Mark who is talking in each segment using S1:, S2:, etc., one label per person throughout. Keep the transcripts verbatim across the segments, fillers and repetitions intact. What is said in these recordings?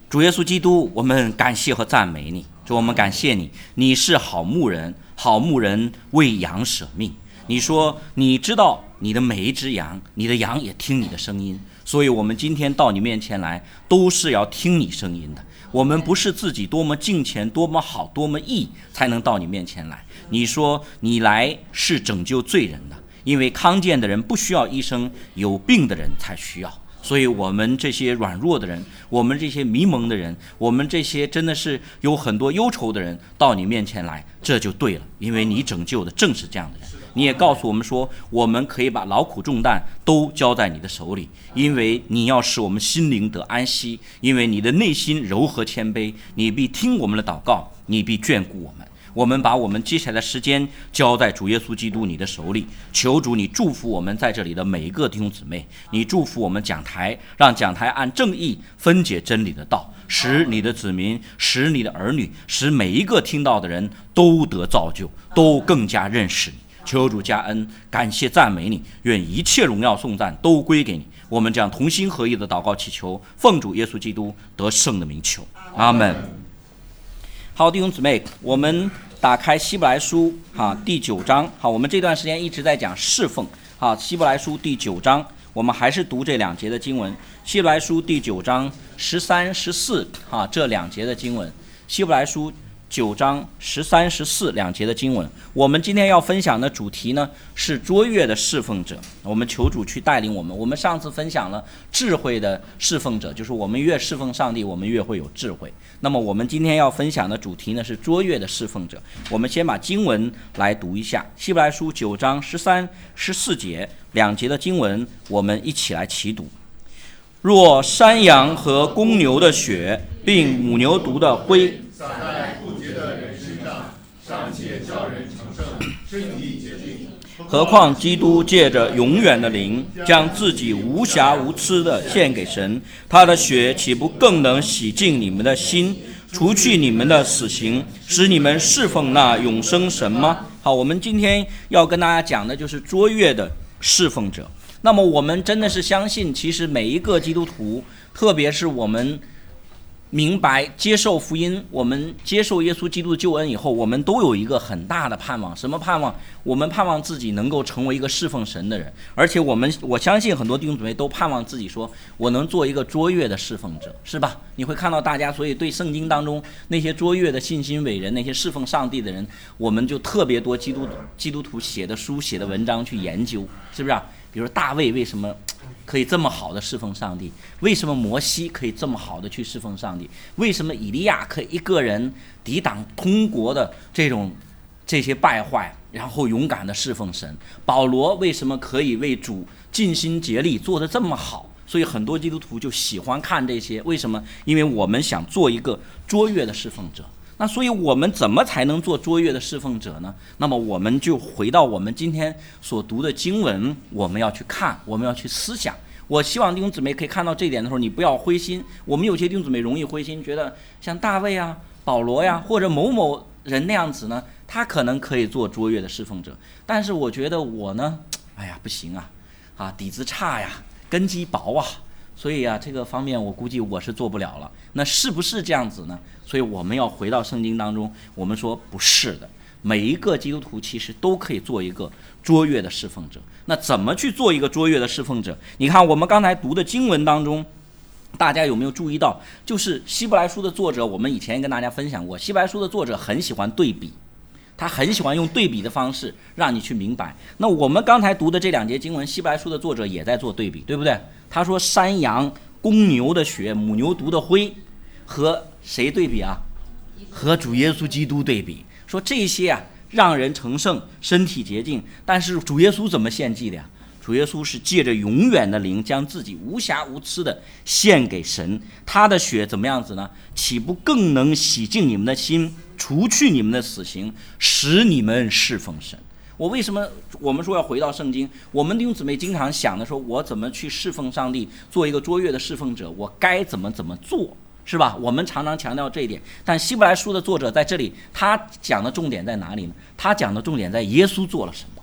S1: 主耶稣基督，我们感谢和赞美你。主，我们感谢你，你是好牧人，好牧人为羊舍命。你说你知道你的每一只羊，你的羊也听你的声音，所以我们今天到你面前来，都是要听你声音的。我们不是自己多么敬虔、多么好、多么义才能到你面前来。你说你来是拯救罪人的，因为康健的人不需要医生，有病的人才需要。所以我们这些软弱的人，我们这些迷蒙的人，我们这些真的是有很多忧愁的人，到你面前来，这就对了，因为你拯救的正是这样的人。你也告诉我们说，我们可以把劳苦重担都交在你的手里，因为你要使我们心灵得安息，因为你的内心柔和谦卑，你必听我们的祷告，你必眷顾我们。我们把我们接下来的时间交在主耶稣基督你的手里，求主你祝福我们在这里的每一个弟兄姊妹，你祝福我们讲台，让讲台按正义分解真理的道，使你的子民，使你的儿女，使每一个听到的人都得造就，都更加认识你。求主加恩，感谢赞美你，愿一切荣耀颂赞都归给你。我们将同心合意的祷告祈求，奉主耶稣基督得胜的名求，阿们。好，弟兄姊妹，我们打开希伯来书哈第九章。好，我们这段时间一直在讲侍奉。好，希伯来书第九章，我们还是读这两节的经文。希伯来书第九章十三、十四哈这两节的经文。希伯来书九章十三、十四两节的经文。我们今天要分享的主题呢是卓越的侍奉者。我们求主去带领我们。我们上次分享了智慧的侍奉者，就是我们越侍奉上帝，我们越会有智慧。那么我们今天要分享的主题呢是卓越的侍奉者。我们先把经文来读一下，希伯来书九章十三、十四节两节的经文，我们一起来齐读。若山羊和公牛的血，并母牛犊的灰，
S2: 撒在不洁的人身上，尚且叫人成圣，身体洁净，
S1: 何况基督借着永远的灵，将自己无瑕无疵的献给神，他的血岂不更能洗净你们的心，除去你们的死刑，使你们侍奉那永生神吗？好，我们今天要跟大家讲的就是卓越的侍奉者。那么我们真的是相信，其实每一个基督徒，特别是我们明白接受福音，我们接受耶稣基督的救恩以后，我们都有一个很大的盼望。什么盼望？我们盼望自己能够成为一个侍奉神的人，而且我们我相信很多弟兄姊妹都盼望自己说，我能做一个卓越的侍奉者，是吧？你会看到大家，所以对圣经当中那些卓越的信心伟人，那些侍奉上帝的人，我们就特别多基督基督徒写的书、写的文章去研究，是不是啊？比如大卫为什么可以这么好的侍奉上帝？为什么摩西可以这么好的去侍奉上帝？为什么以利亚可以一个人抵挡通国的这种这些败坏，然后勇敢的侍奉神？保罗为什么可以为主尽心竭力做得这么好？所以很多基督徒就喜欢看这些，为什么？因为我们想做一个卓越的侍奉者。那所以我们怎么才能做卓越的侍奉者呢？那么我们就回到我们今天所读的经文，我们要去看，我们要去思想。我希望弟兄姊妹可以看到这一点的时候，你不要灰心。我们有些弟兄姊妹容易灰心，觉得像大卫啊、保罗呀，或者某某人那样子呢，他可能可以做卓越的侍奉者。但是我觉得我呢，哎呀不行啊，啊底子差呀，根基薄啊。所以啊，这个方面我估计我是做不了了。那是不是这样子呢？所以我们要回到圣经当中，我们说不是的。每一个基督徒其实都可以做一个卓越的侍奉者。那怎么去做一个卓越的侍奉者？你看我们刚才读的经文当中，大家有没有注意到，就是希伯来书的作者，我们以前跟大家分享过，希伯来书的作者很喜欢对比，他很喜欢用对比的方式让你去明白。那我们刚才读的这两节经文，希伯来书的作者也在做对比，对不对？他说山羊、公牛的血、母牛犊的灰，和谁对比啊？和主耶稣基督对比。说这些啊让人成圣，身体洁净，但是主耶稣怎么献祭的呀？主耶稣是借着永远的灵，将自己无瑕无疵的献给神。他的血怎么样子呢？岂不更能洗净你们的心，除去你们的死刑，使你们侍奉神？我为什么我们说要回到圣经？我们弟兄姊妹经常想的说，我怎么去侍奉上帝，做一个卓越的侍奉者，我该怎么怎么做，是吧？我们常常强调这一点。但希伯来书的作者在这里，他讲的重点在哪里呢？他讲的重点在耶稣做了什么。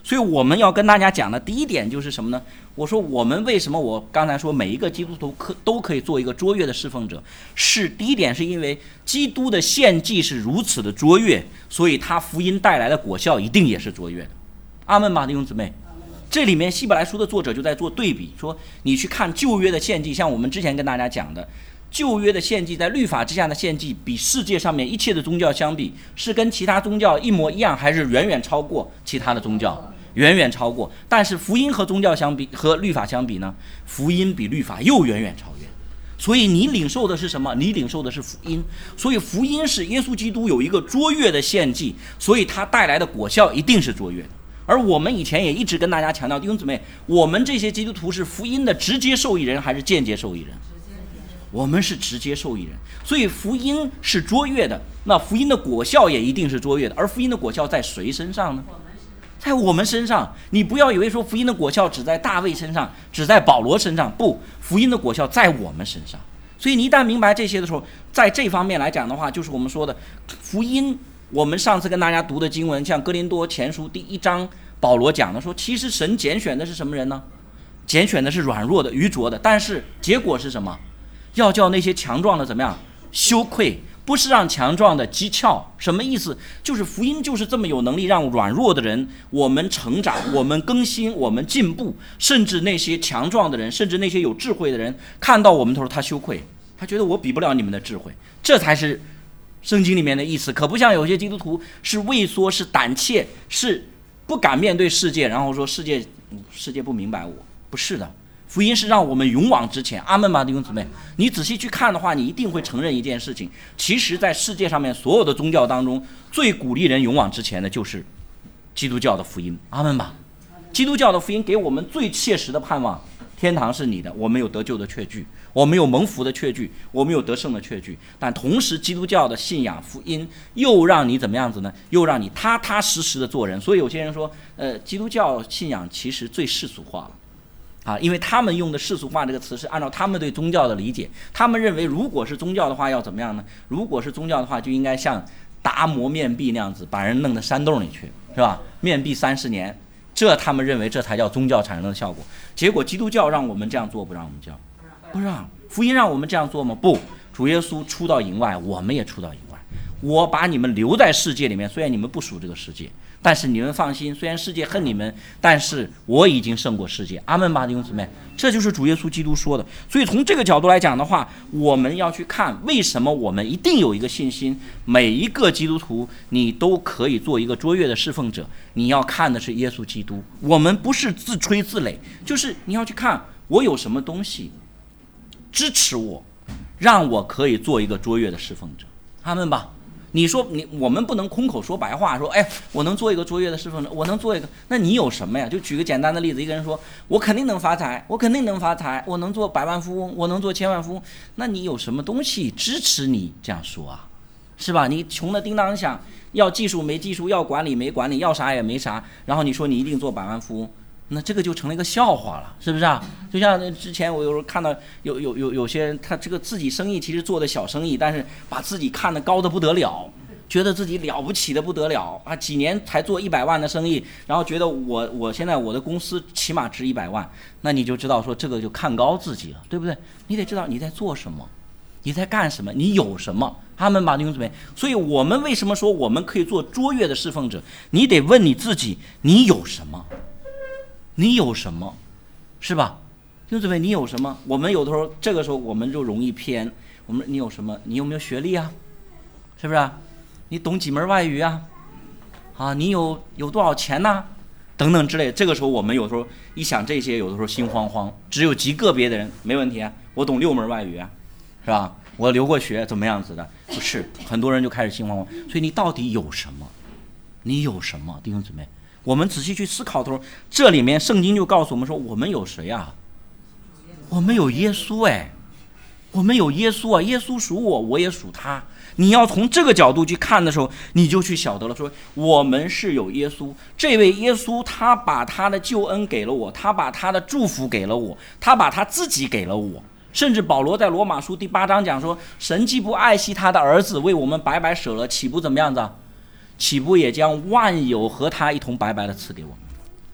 S1: 所以我们要跟大家讲的第一点就是什么呢？我说我们为什么我刚才说每一个基督徒可都可以做一个卓越的侍奉者，是第一点是因为基督的献祭是如此的卓越，所以他福音带来的果效一定也是卓越的。阿们吧，弟兄姊妹。这里面希伯来书的作者就在做对比，说你去看旧约的献祭，像我们之前跟大家讲的，旧约的献祭在律法之下的献祭比世界上面一切的宗教相比，是跟其他宗教一模一样，还是远远超过其他的宗教？远远超过。但是福音和宗教相比，和律法相比呢，福音比律法又远远超越。所以你领受的是什么？你领受的是福音。所以福音是耶稣基督有一个卓越的献祭，所以它带来的果效一定是卓越的。而我们以前也一直跟大家强调，弟兄姊妹，我们这些基督徒是福音的直接受益人还是间接受益人？我们是直接受益人，所以福音是卓越的，那福音的果效也一定是卓越的。而福音的果效在谁身上呢？在我们身上。你不要以为说福音的果效只在大卫身上，只在保罗身上，不，福音的果效在我们身上。所以你一旦明白这些的时候，在这方面来讲的话，就是我们说的福音。我们上次跟大家读的经文，像哥林多前书第一章，保罗讲的说，其实神拣选的是什么人呢？拣选的是软弱的、愚拙的，但是结果是什么？要叫那些强壮的怎么样？羞愧，不是让强壮的讥诮。什么意思？就是福音就是这么有能力让软弱的人我们成长，我们更新，我们进步，甚至那些强壮的人，甚至那些有智慧的人看到我们的时候他羞愧，他觉得我比不了你们的智慧。这才是圣经里面的意思。可不像有些基督徒是畏缩，是胆怯，是不敢面对世界，然后说世界世界不明白我。不是的，福音是让我们勇往直前。阿们吧，弟兄姊妹。你仔细去看的话，你一定会承认一件事情，其实在世界上面所有的宗教当中，最鼓励人勇往直前的就是基督教的福音。阿们吧。基督教的福音给我们最切实的盼望，天堂是你的，我们有得救的确据，我们有蒙福的确据，我们有得胜的确据。但同时基督教的信仰福音又让你怎么样子呢？又让你踏踏实实的做人。所以有些人说呃，基督教信仰其实最世俗化了啊，因为他们用的世俗化这个词是按照他们对宗教的理解，他们认为如果是宗教的话要怎么样呢？如果是宗教的话就应该像达摩面壁那样子把人弄到山洞里去，是吧？面壁三十年，这他们认为这才叫宗教产生的效果。结果基督教让我们这样做，不让我们教，不让。福音让我们这样做吗？不，主耶稣出到营外，我们也出到营外。我把你们留在世界里面，虽然你们不属这个世界，但是你们放心，虽然世界恨你们，但是我已经胜过世界。阿们吧，弟兄姊妹。这就是主耶稣基督说的。所以从这个角度来讲的话，我们要去看为什么我们一定有一个信心，每一个基督徒你都可以做一个卓越的侍奉者。你要看的是耶稣基督，我们不是自吹自擂，就是你要去看我有什么东西支持我，让我可以做一个卓越的侍奉者。阿们吧。你说你我们不能空口说白话，说哎，我能做一个卓越的侍奉者，我能做一个，那你有什么呀？就举个简单的例子，一个人说我肯定能发财，我肯定能发财，我能做百万富翁，我能做千万富翁，那你有什么东西支持你这样说啊？是吧？你穷的叮当响，要技术没技术，要管理没管理，要啥也没啥，然后你说你一定做百万富翁，那这个就成了一个笑话了，是不是啊？就像之前我有时候看到有有有有些人，他这个自己生意其实做的小生意，但是把自己看得高的不得了，觉得自己了不起的不得了啊！几年才做一百万的生意，然后觉得我我现在我的公司起码值一百万，那你就知道说这个就看高自己了，对不对？你得知道你在做什么，你在干什么，你有什么。他们吧，弟兄姊妹。所以我们为什么说我们可以做卓越的侍奉者？你得问你自己，你有什么？你有什么，是吧？弟兄姊妹，你有什么？我们有的时候这个时候我们就容易偏。我们你有什么？你有没有学历啊？是不是啊？你懂几门外语啊？啊，你有有多少钱呢、啊？等等之类的。这个时候我们有时候一想这些，有的时候心慌慌。只有极个别的人没问题啊，我懂六门外语啊，是吧？我留过学，怎么样子的？不是，很多人就开始心慌慌。所以你到底有什么？你有什么，弟兄姊妹？我们仔细去思考的时候，这里面圣经就告诉我们说，我们有谁啊？我们有耶稣哎，我们有耶稣啊，耶稣属我，我也属他。你要从这个角度去看的时候，你就去晓得了，说我们是有耶稣，这位耶稣他把他的救恩给了我，他把他的祝福给了我，他把他自己给了我。甚至保罗在罗马书第八章讲说，神既不爱惜他的儿子为我们白白舍了，岂不怎么样子？岂不也将万有和他一同白白的赐给我们？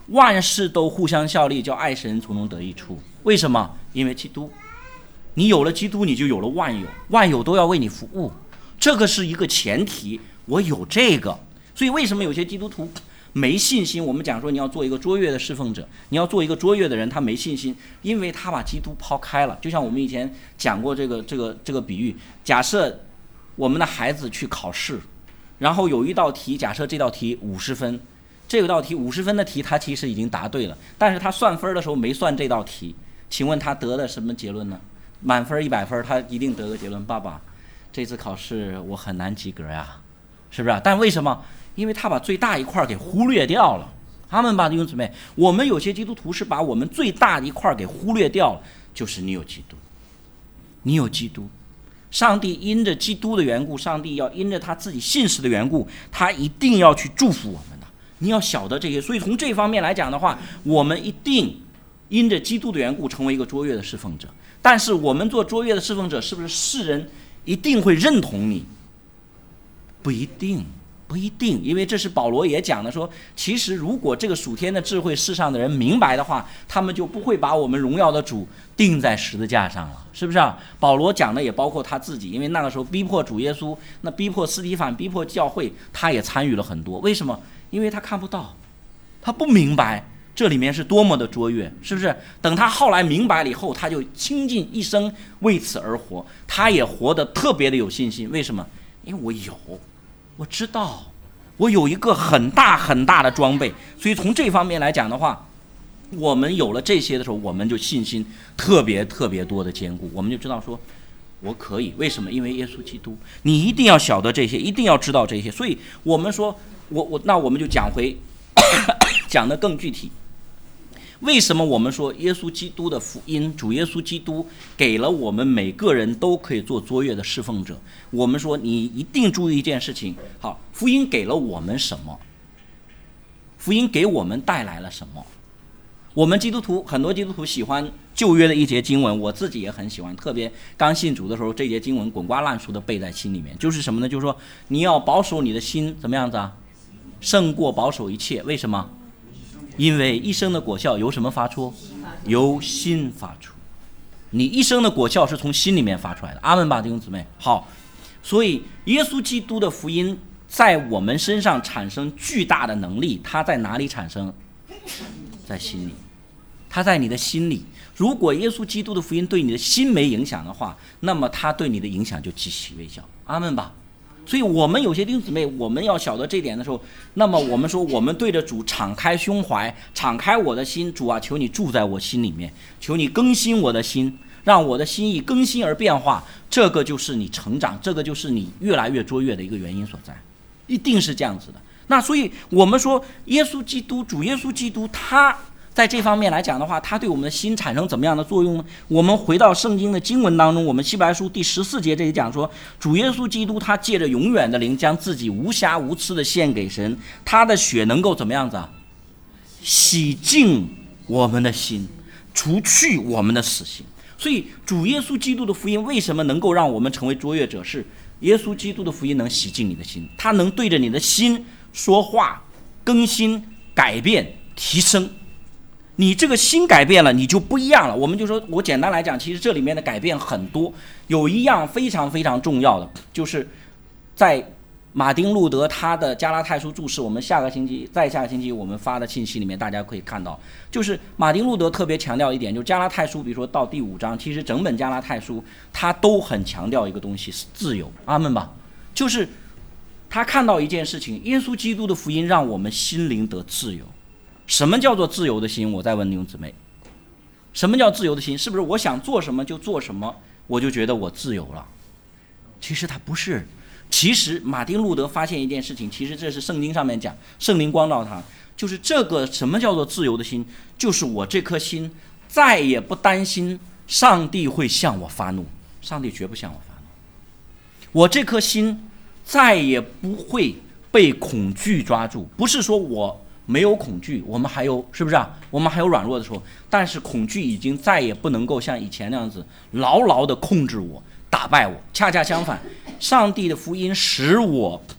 S1: 万事都互相效力，叫爱神从中得益处。为什么？因为基督，你有了基督，你就有了万有，万有都要为你服务，这个是一个前提。我有这个，所以为什么有些基督徒没信心？我们讲说你要做一个卓越的侍奉者，你要做一个卓越的人，他没信心，因为他把基督抛开了。就像我们以前讲过这个这个这个比喻，假设我们的孩子去考试，然后有一道题，假设这道题五十分，这道题五十分的题他其实已经答对了，但是他算分的时候没算这道题，请问他得了什么结论呢？满分一百分，他一定得个结论：爸爸，这次考试我很难及格呀，是不是？但为什么？因为他把最大一块给忽略掉了。阿们吧，弟兄姊妹，我们有些基督徒是把我们最大的一块给忽略掉了，就是你有基督，你有基督。上帝因着基督的缘故，上帝要因着他自己信实的缘故，他一定要去祝福我们的。你要晓得这些，所以从这方面来讲的话，我们一定因着基督的缘故成为一个卓越的侍奉者。但是我们做卓越的侍奉者，是不是世人一定会认同你？不一定，不一定，因为这是保罗也讲的，说其实如果这个属天的智慧世上的人明白的话，他们就不会把我们荣耀的主钉在十字架上了，是不是啊？保罗讲的也包括他自己，因为那个时候逼迫主耶稣，那逼迫司提反，逼迫教会，他也参与了很多。为什么？因为他看不到，他不明白这里面是多么的卓越，是不是？等他后来明白了以后，他就倾尽一生为此而活，他也活得特别的有信心。为什么？因为我有，我知道我有一个很大很大的装备，所以从这方面来讲的话，我们有了这些的时候，我们就信心特别特别多的坚固，我们就知道说我可以。为什么？因为耶稣基督。你一定要晓得这些，一定要知道这些。所以我们说我我那我们就讲回讲得更具体。为什么我们说耶稣基督的福音，主耶稣基督给了我们每个人都可以做卓越的侍奉者？我们说你一定注意一件事情，好，福音给了我们什么？福音给我们带来了什么？我们基督徒，很多基督徒喜欢旧约的一节经文，我自己也很喜欢，特别刚信主的时候，这节经文滚瓜烂熟的背在心里面。就是什么呢？就是说你要保守你的心，怎么样子啊？胜过保守一切。为什么？因为一生的果效由什么发出？由心发出。你一生的果效是从心里面发出来的。阿们吧，弟兄姊妹。好，所以耶稣基督的福音在我们身上产生巨大的能力，它在哪里产生？在心里。它在你的心里。如果耶稣基督的福音对你的心没影响的话，那么它对你的影响就极其微小。阿们吧。所以我们有些弟兄姊妹，我们要晓得这点的时候，那么我们说我们对着主敞开胸怀，敞开我的心，主啊，求你住在我心里面，求你更新我的心，让我的心意更新而变化，这个就是你成长，这个就是你越来越卓越的一个原因所在，一定是这样子的。那所以我们说耶稣基督，主耶稣基督，他在这方面来讲的话，他对我们的心产生怎么样的作用呢？我们回到圣经的经文当中，我们希伯来书第十四节这里讲说，主耶稣基督他借着永远的灵，将自己无瑕无疵的献给神，他的血能够怎么样子啊？洗净我们的心，除去我们的死刑。所以主耶稣基督的福音为什么能够让我们成为卓越者？是耶稣基督的福音能洗净你的心，他能对着你的心说话，更新、改变、提升。你这个心改变了，你就不一样了。我们就说，我简单来讲，其实这里面的改变很多，有一样非常非常重要的，就是在马丁路德他的加拉太书注释，我们下个星期再下个星期我们发的信息里面大家可以看到，就是马丁路德特别强调一点，就是加拉太书比如说到第五章，其实整本加拉太书他都很强调一个东西，是自由。阿们吧。就是他看到一件事情，耶稣基督的福音让我们心灵得自由。什么叫做自由的心？我再问弟兄姊妹，什么叫自由的心？是不是我想做什么就做什么，我就觉得我自由了？其实它不是。其实马丁路德发现一件事情，其实这是圣经上面讲，圣灵光照他，就是这个什么叫做自由的心，就是我这颗心再也不担心上帝会向我发怒，上帝绝不向我发怒。我这颗心再也不会被恐惧抓住，不是说我没有恐惧，我们还有，是不是啊？我们还有软弱的时候，但是恐惧已经再也不能够像以前那样子牢牢地控制我、打败我。恰恰相反，上帝的福音使我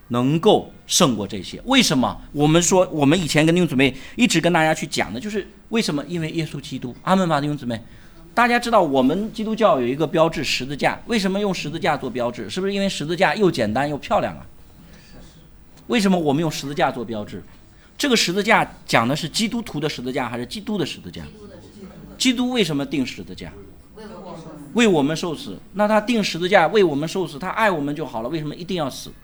S1: 能够胜过这些。为什么？我们说我们以前跟弟兄姊妹一直跟大家去讲的就是为什么？因为耶稣基督。阿们吧，弟兄姊妹。大家知道我们基督教有一个标志十字架，为什么用十字架做标志？是不是因为十字架又简单又漂亮啊？为什么我们用十字架做标志？这个十字架讲的是基督徒的十字架还是基督的十字架？基督为什么定十字架？为我们受死。那他定十字架为我们受死，他爱我们就好了，为什么一定要死？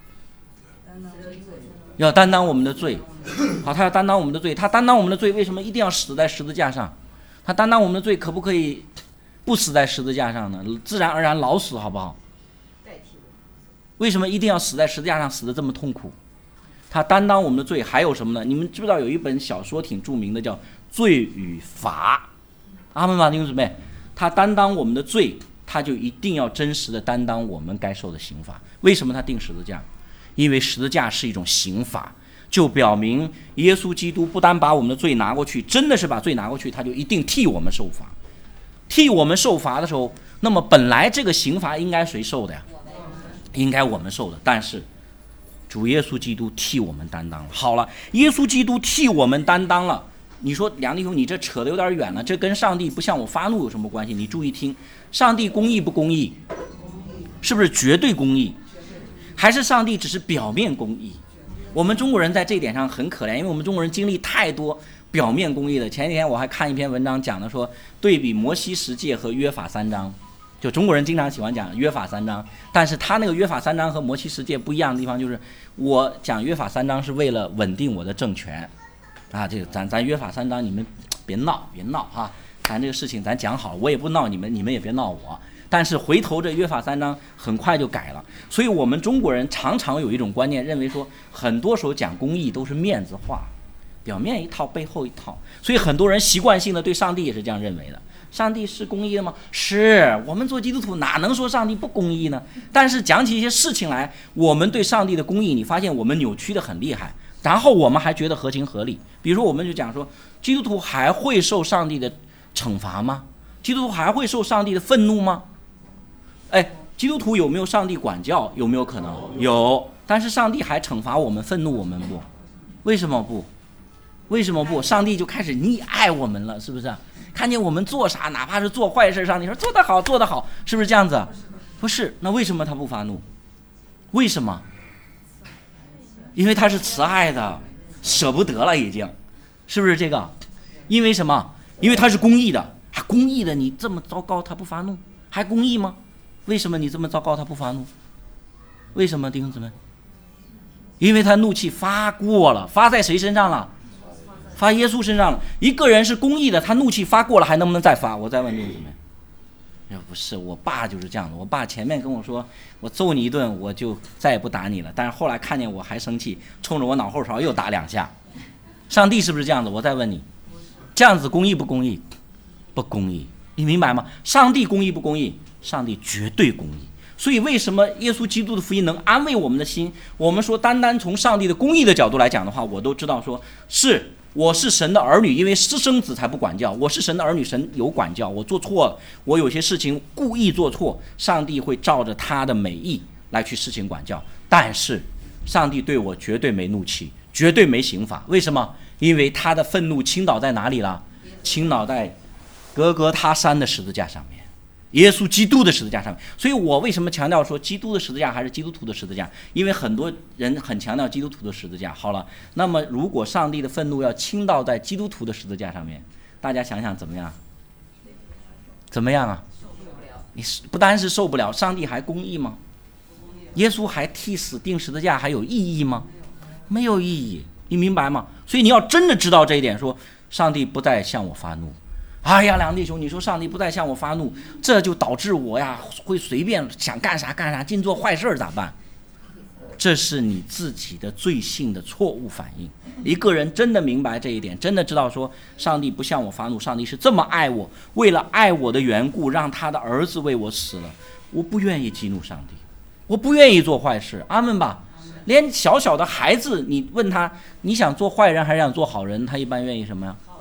S1: 要担当我们的罪。好，他要担当我们的罪，他担当我们的罪，为什么一定要死在十字架上？他担当我们的罪，可不可以不死在十字架上呢？自然而然老死，好不好？为什么一定要死在十字架上，死得这么痛苦？他担当我们的罪，还有什么呢？你们知不知道有一本小说挺著名的，叫《罪与罚》？阿们吧，弟兄姊妹，他担当我们的罪，他就一定要真实的担当我们该受的刑罚。为什么他定十字架？因为十字架是一种刑罚，就表明耶稣基督不单把我们的罪拿过去，真的是把罪拿过去，他就一定替我们受罚。替我们受罚的时候，那么本来这个刑罚应该谁受的呀？应该我们受的，但是主耶稣基督替我们担当了。好了，耶稣基督替我们担当了，你说梁弟兄，你这扯得有点远了，这跟上帝不向我发怒有什么关系？你注意听，上帝公义不公义？是不是绝对公义？还是上帝只是表面公义？我们中国人在这一点上很可怜，因为我们中国人经历太多表面公义的。前几天我还看一篇文章讲的说，对比摩西十诫和约法三章，就中国人经常喜欢讲约法三章，但是他那个约法三章和摩西十诫不一样的地方就是，我讲约法三章是为了稳定我的政权，啊，这个咱咱约法三章你们别闹别闹哈、啊，咱这个事情咱讲好了，我也不闹你们，你们也别闹我。但是回头这约法三章很快就改了，所以我们中国人常常有一种观念，认为说很多时候讲公义都是面子话，表面一套背后一套，所以很多人习惯性的对上帝也是这样认为的。上帝是公义的吗？是，我们做基督徒哪能说上帝不公义呢？但是讲起一些事情来，我们对上帝的公义，你发现我们扭曲的很厉害，然后我们还觉得合情合理。比如说我们就讲说，基督徒还会受上帝的惩罚吗？基督徒还会受上帝的愤怒吗？哎，基督徒有没有上帝管教？有没有可能？有，但是上帝还惩罚我们、愤怒我们不？为什么不？为什么不？上帝就开始溺爱我们了，是不是？看见我们做啥，哪怕是做坏事，上帝说做得好，做得好，是不是这样子？不是，那为什么他不发怒？为什么？因为他是慈爱的，舍不得了已经，是不是这个？因为什么？因为他是公义的，还公义的，你这么糟糕他不发怒，还公义吗？为什么你这么糟糕他不发怒？为什么，弟兄姊妹？因为他怒气发过了，发在谁身上了？发耶稣身上了。一个人是公义的，他怒气发过了，还能不能再发？我再问弟兄姊妹。要不是，我爸就是这样的。我爸前面跟我说，我揍你一顿，我就再也不打你了。但是后来看见我还生气，冲着我脑后勺又打两下。上帝是不是这样子？我再问你，这样子公义不公义？不公义，你明白吗？上帝公义不公义？上帝绝对公义。所以为什么耶稣基督的福音能安慰我们的心？我们说单单从上帝的公义的角度来讲的话，我都知道说是我是神的儿女，因为私生子才不管教，我是神的儿女，神有管教，我做错了，我有些事情故意做错，上帝会照着他的美意来去施行管教。但是上帝对我绝对没怒气，绝对没刑罚。为什么？因为他的愤怒倾倒在哪里了？倾倒在各各他山的十字架上面，耶稣基督的十字架上面。所以我为什么强调说基督的十字架还是基督徒的十字架？因为很多人很强调基督徒的十字架。好了，那么如果上帝的愤怒要倾倒在基督徒的十字架上面，大家想想怎么样？怎么样啊？你不单是受不了，上帝还公义吗？耶稣还替死钉十字架还有意义吗？没有意义，你明白吗？所以你要真的知道这一点，说上帝不再向我发怒。哎呀，梁弟兄，你说上帝不再向我发怒，这就导致我呀会随便想干啥干啥，尽做坏事咋办？这是你自己的罪性的错误反应。一个人真的明白这一点，真的知道说上帝不向我发怒，上帝是这么爱我，为了爱我的缘故，让他的儿子为我死了，我不愿意激怒上帝，我不愿意做坏事。阿们吧。连小小的孩子，你问他你想做坏人还是想做好人，他一般愿意什么呀？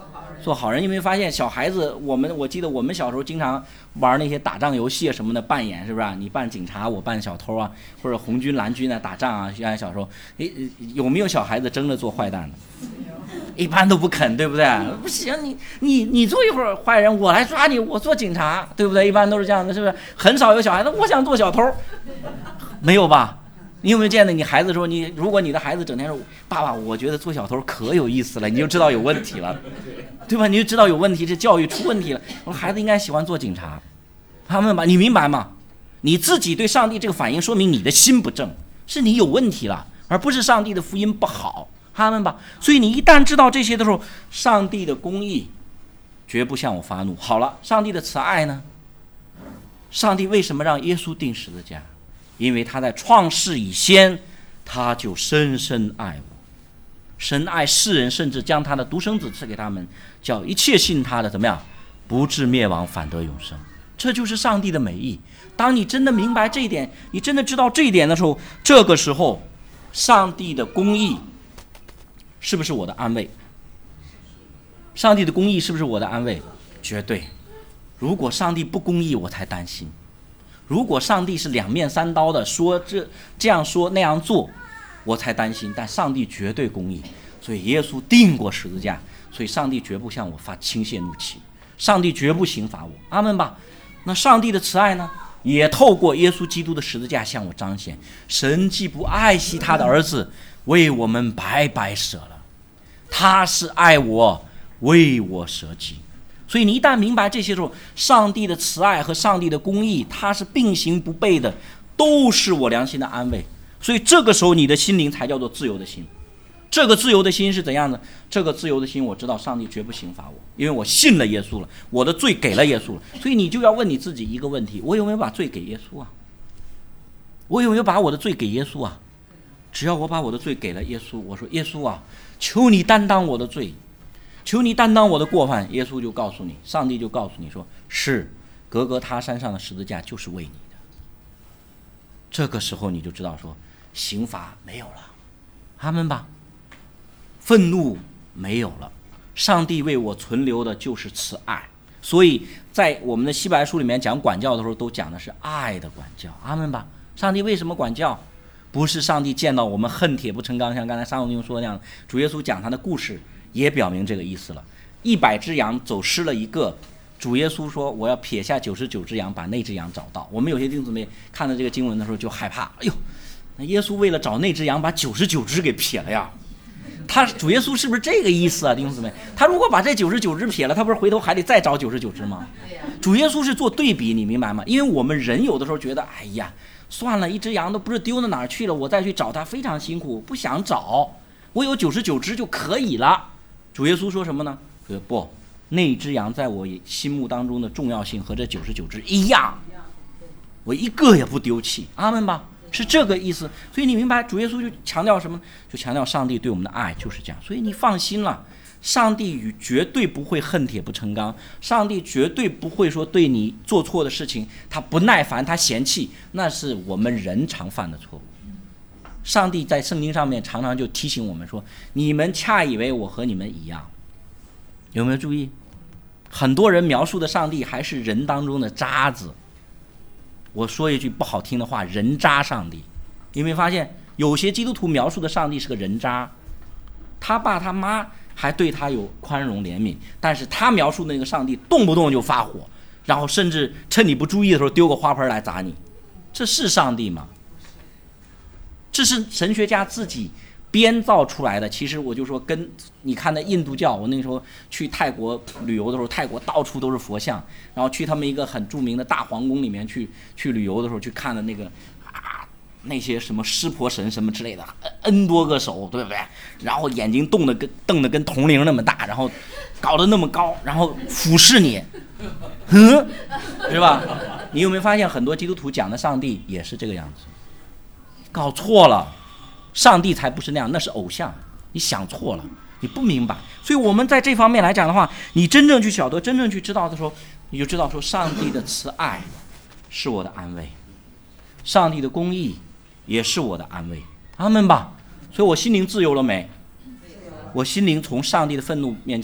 S1: 做好人。有没有发现小孩子，我们我记得我们小时候经常玩那些打仗游戏什么的，扮演是不是？你扮警察，我扮小偷啊，或者红军蓝军啊打仗啊。原来小时候，诶，有没有小孩子争着做坏蛋的？一般都不肯，对不对？不行，你你你做一会儿坏人，我来抓你，我做警察，对不对？一般都是这样的，是不是？很少有小孩子我想做小偷，没有吧？你有没有见到你孩子说，你如果你的孩子整天说爸爸我觉得做小偷可有意思了，你就知道有问题了，对吧？你就知道有问题，这教育出问题了。我孩子应该喜欢做警察，他们吧，你明白吗？你自己对上帝这个反应，说明你的心不正，是你有问题了，而不是上帝的福音不好，他们吧。所以你一旦知道这些的时候，上帝的公义绝不向我发怒。好了，上帝的慈爱呢？上帝为什么让耶稣钉十字架？因为他在创世以先，他就深深爱我。神爱世人，甚至将他的独生子赐给他们，叫一切信他的怎么样，不至灭亡，反得永生。这就是上帝的美意。当你真的明白这一点，你真的知道这一点的时候，这个时候上帝的公义是不是我的安慰？上帝的公义是不是我的安慰？绝对。如果上帝不公义，我才担心。如果上帝是两面三刀的，说这这样说那样做，我才担心。但上帝绝对公义，所以耶稣钉过十字架，所以上帝绝不向我发倾泻怒气，上帝绝不刑罚我。阿们吧。那上帝的慈爱呢，也透过耶稣基督的十字架向我彰显。神既不爱惜他的儿子，为我们白白舍了，他是爱我，为我舍己。所以你一旦明白这些时候，上帝的慈爱和上帝的公义，它是并行不悖的，都是我良心的安慰。所以这个时候你的心灵才叫做自由的心。这个自由的心是怎样的？这个自由的心，我知道上帝绝不刑罚我，因为我信了耶稣了，我的罪给了耶稣了。所以你就要问你自己一个问题：我有没有把罪给耶稣啊？我有没有把我的罪给耶稣啊？只要我把我的罪给了耶稣，我说耶稣啊，求你担当我的罪，求你担当我的过犯，耶稣就告诉你，上帝就告诉你说，是格格他山上的十字架就是为你的。这个时候你就知道说，刑罚没有了，阿们吧。愤怒没有了，上帝为我存留的就是慈爱。所以在我们的希伯来书里面讲管教的时候，都讲的是爱的管教，阿们吧。上帝为什么管教？不是上帝见到我们恨铁不成钢，像刚才沙龙弟兄说的那样，主耶稣讲他的故事也表明这个意思了。一百只羊走失了一个，主耶稣说我要撇下九十九只羊，把那只羊找到。我们有些弟兄姊妹看到这个经文的时候就害怕，哎呦，那耶稣为了找那只羊，把九十九只给撇了呀。他主耶稣是不是这个意思啊，弟兄姊妹？他如果把这九十九只撇了，他不是回头还得再找九十九只吗？主耶稣是做对比，你明白吗？因为我们人有的时候觉得，哎呀，算了，一只羊都不知丢到哪儿去了，我再去找它非常辛苦，不想找，我有九十九只就可以了。主耶稣说什么呢？说不，那只羊在我心目当中的重要性和这九十九只一样，我一个也不丢弃，阿们吧。是这个意思。所以你明白主耶稣就强调什么？就强调上帝对我们的爱就是这样。所以你放心了，上帝与绝对不会恨铁不成钢，上帝绝对不会说对你做错的事情他不耐烦他嫌弃，那是我们人常犯的错误。上帝在圣经上面常常就提醒我们说，你们恰以为我和你们一样。有没有注意？很多人描述的上帝还是人当中的渣子。我说一句不好听的话，人渣上帝。你有没有发现有些基督徒描述的上帝是个人渣，他爸他妈还对他有宽容怜悯，但是他描述那个上帝动不动就发火，然后甚至趁你不注意的时候丢个花盆来砸你。这是上帝吗？这是神学家自己编造出来的。其实我就说，跟你看那印度教，我那时候去泰国旅游的时候，泰国到处都是佛像，然后去他们一个很著名的大皇宫里面去去旅游的时候，去看的那个啊那些什么湿婆神什么之类的 ，n 多个手，对不对？然后眼睛瞪得跟瞪得跟铜铃那么大，然后搞得那么高，然后俯视你，嗯，是吧？你有没有发现很多基督徒讲的上帝也是这个样子？搞错了。上帝才不是那样，那是偶像，你想错了，你不明白。所以我们在这方面来讲的话，你真正去晓得，真正去知道的时候，你就知道说，上帝的慈爱是我的安慰，上帝的公义也是我的安慰，阿们吧。所以我心灵自由了没？我心灵从上帝的愤怒面前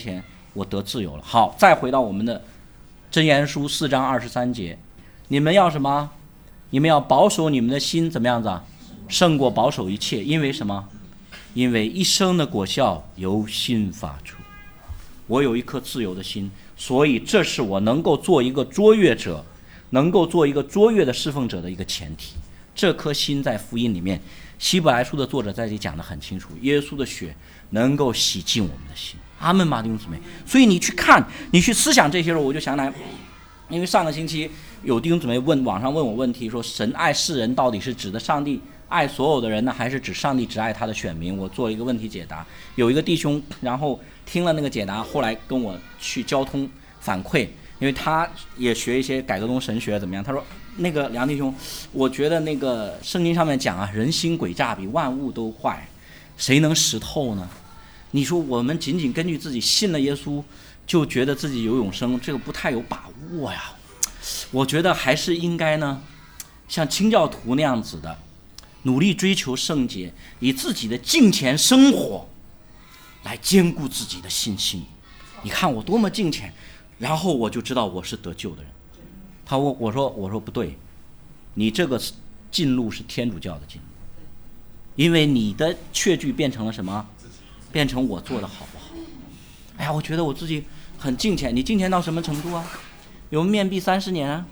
S1: 我得自由了。好，再回到我们的箴言书四章二十三节，你们要什么？你们要保守你们的心，怎么样子啊？胜过保守一切，因为什么？因为一生的果效由心发出。我有一颗自由的心，所以这是我能够做一个卓越者，能够做一个卓越的侍奉者的一个前提。这颗心在福音里面，希伯来书的作者在这里讲得很清楚，耶稣的血能够洗净我们的心。阿们吗，弟兄姊妹？所以你去看，你去思想这些时候，我就想来，因为上个星期有弟兄姊妹问网上问我问题，说神爱世人到底是指的上帝爱所有的人呢，还是指上帝只爱他的选民？我做一个问题解答。有一个弟兄，然后听了那个解答，后来跟我去交通反馈，因为他也学一些改革宗神学怎么样？他说，那个梁弟兄，我觉得那个圣经上面讲啊，人心诡诈，比万物都坏，谁能识透呢？你说我们仅仅根据自己信了耶稣，就觉得自己有永生，这个不太有把握呀。我觉得还是应该呢，像清教徒那样子的，努力追求圣洁，以自己的敬虔生活来兼顾自己的信心。你看我多么敬虔，然后我就知道我是得救的人。他我我说我说不对，你这个进路是天主教的进路，因为你的确据变成了什么？变成我做的好不好？哎呀，我觉得我自己很敬虔。你敬虔到什么程度啊？有面壁三十年啊，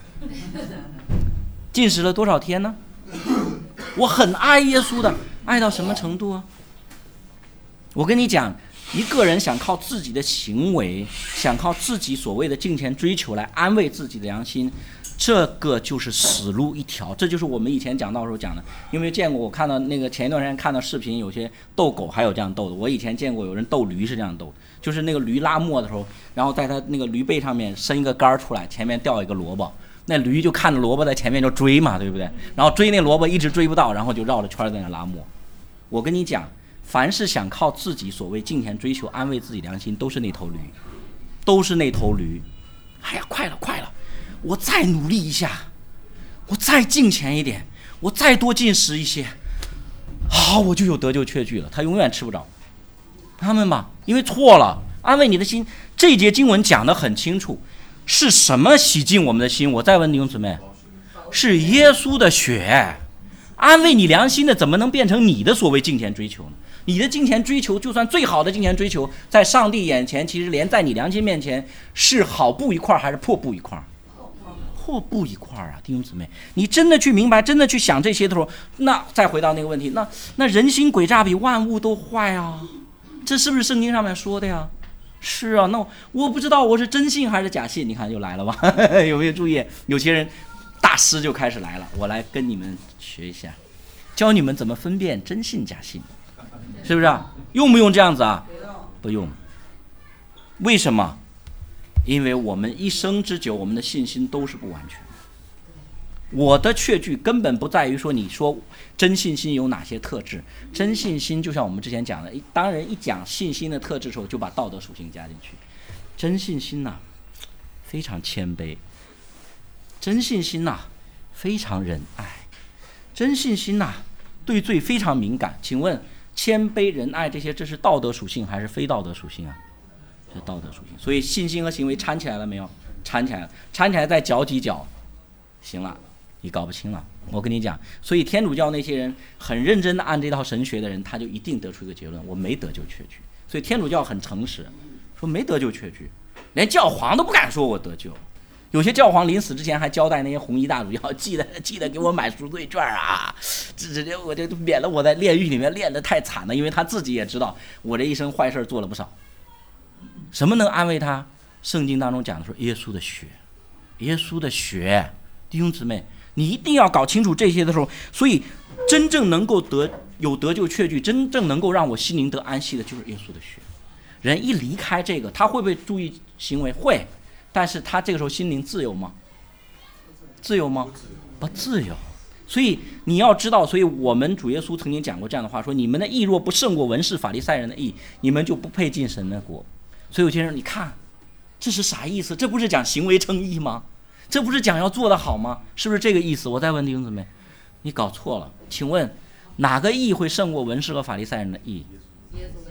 S1: 禁食了多少天呢？我很爱耶稣的，爱到什么程度啊？我跟你讲，一个人想靠自己的行为，想靠自己所谓的敬虔追求来安慰自己的良心，这个就是死路一条。这就是我们以前讲到的时候讲的，因为见过，我看到那个前一段时间看到视频，有些斗狗还有这样斗的。我以前见过有人斗驴是这样斗的，就是那个驴拉磨的时候，然后在他那个驴背上面伸一个杆出来，前面掉一个萝卜，那驴就看着萝卜在前面就追嘛，对不对？然后追那萝卜一直追不到，然后就绕着圈在那拉磨。我跟你讲，凡是想靠自己所谓敬虔追求安慰自己良心，都是那头驴，都是那头驴。哎呀，快了快了，我再努力一下，我再敬虔一点，我再多进食一些，好，我就有得救确据了。他永远吃不着，他们吧，因为错了。安慰你的心，这一节经文讲得很清楚，是什么洗净我们的心？我再问弟兄姊妹，是耶稣的血。安慰你良心的，怎么能变成你的所谓敬虔追求呢？你的敬虔追求，就算最好的敬虔追求，在上帝眼前，其实连在你良心面前，是好布一块还是破布一块？破布一块啊，弟兄姊妹，你真的去明白，真的去想这些的时候，那再回到那个问题，那那人心诡诈比万物都坏啊，这是不是圣经上面说的呀？是啊，那我不知道我是真信还是假信，你看又来了吧？有没有注意？有些人大师就开始来了，我来跟你们学一下，教你们怎么分辨真信假信，是不是啊？用不用这样子啊？不用。为什么？因为我们一生之久，我们的信心都是不完全的。我的确据根本不在于说你说真信心有哪些特质，真信心就像我们之前讲的，当人一讲信心的特质的时候，就把道德属性加进去。真信心呐、啊，非常谦卑；真信心呐、啊，非常仁爱；真信心呐、啊，对罪非常敏感。请问，谦卑、仁爱这些，这是道德属性还是非道德属性啊？是道德属性。所以信心和行为掺起来了没有？掺起来了，掺起来再搅几搅，行了。你搞不清了，我跟你讲，所以天主教那些人很认真的按这套神学的人，他就一定得出一个结论：我没得救确据。所以天主教很诚实，说没得救确据，连教皇都不敢说我得救。有些教皇临死之前还交代那些红衣大主教，记得记得给我买赎罪券啊，这这我就免得我在炼狱里面炼得太惨了，因为他自己也知道我这一生坏事做了不少。什么能安慰他？圣经当中讲的说耶稣的血，耶稣的血，弟兄姊妹。你一定要搞清楚这些的时候，所以真正能够得有得救确据，真正能够让我心灵得安息的，就是耶稣的血。人一离开这个，他会不会注意行为？会，但是他这个时候心灵自由吗？自由吗？不自由。所以你要知道，所以我们主耶稣曾经讲过这样的话，说你们的义若不胜过文士法利赛人的义，你们就不配进神的国。所以有些人，你看这是啥意思？这不是讲行为称义吗？这不是讲要做得好吗？是不是这个意思？我再问弟兄姊妹，你搞错了。请问哪个义会胜过文士和法利赛人的义？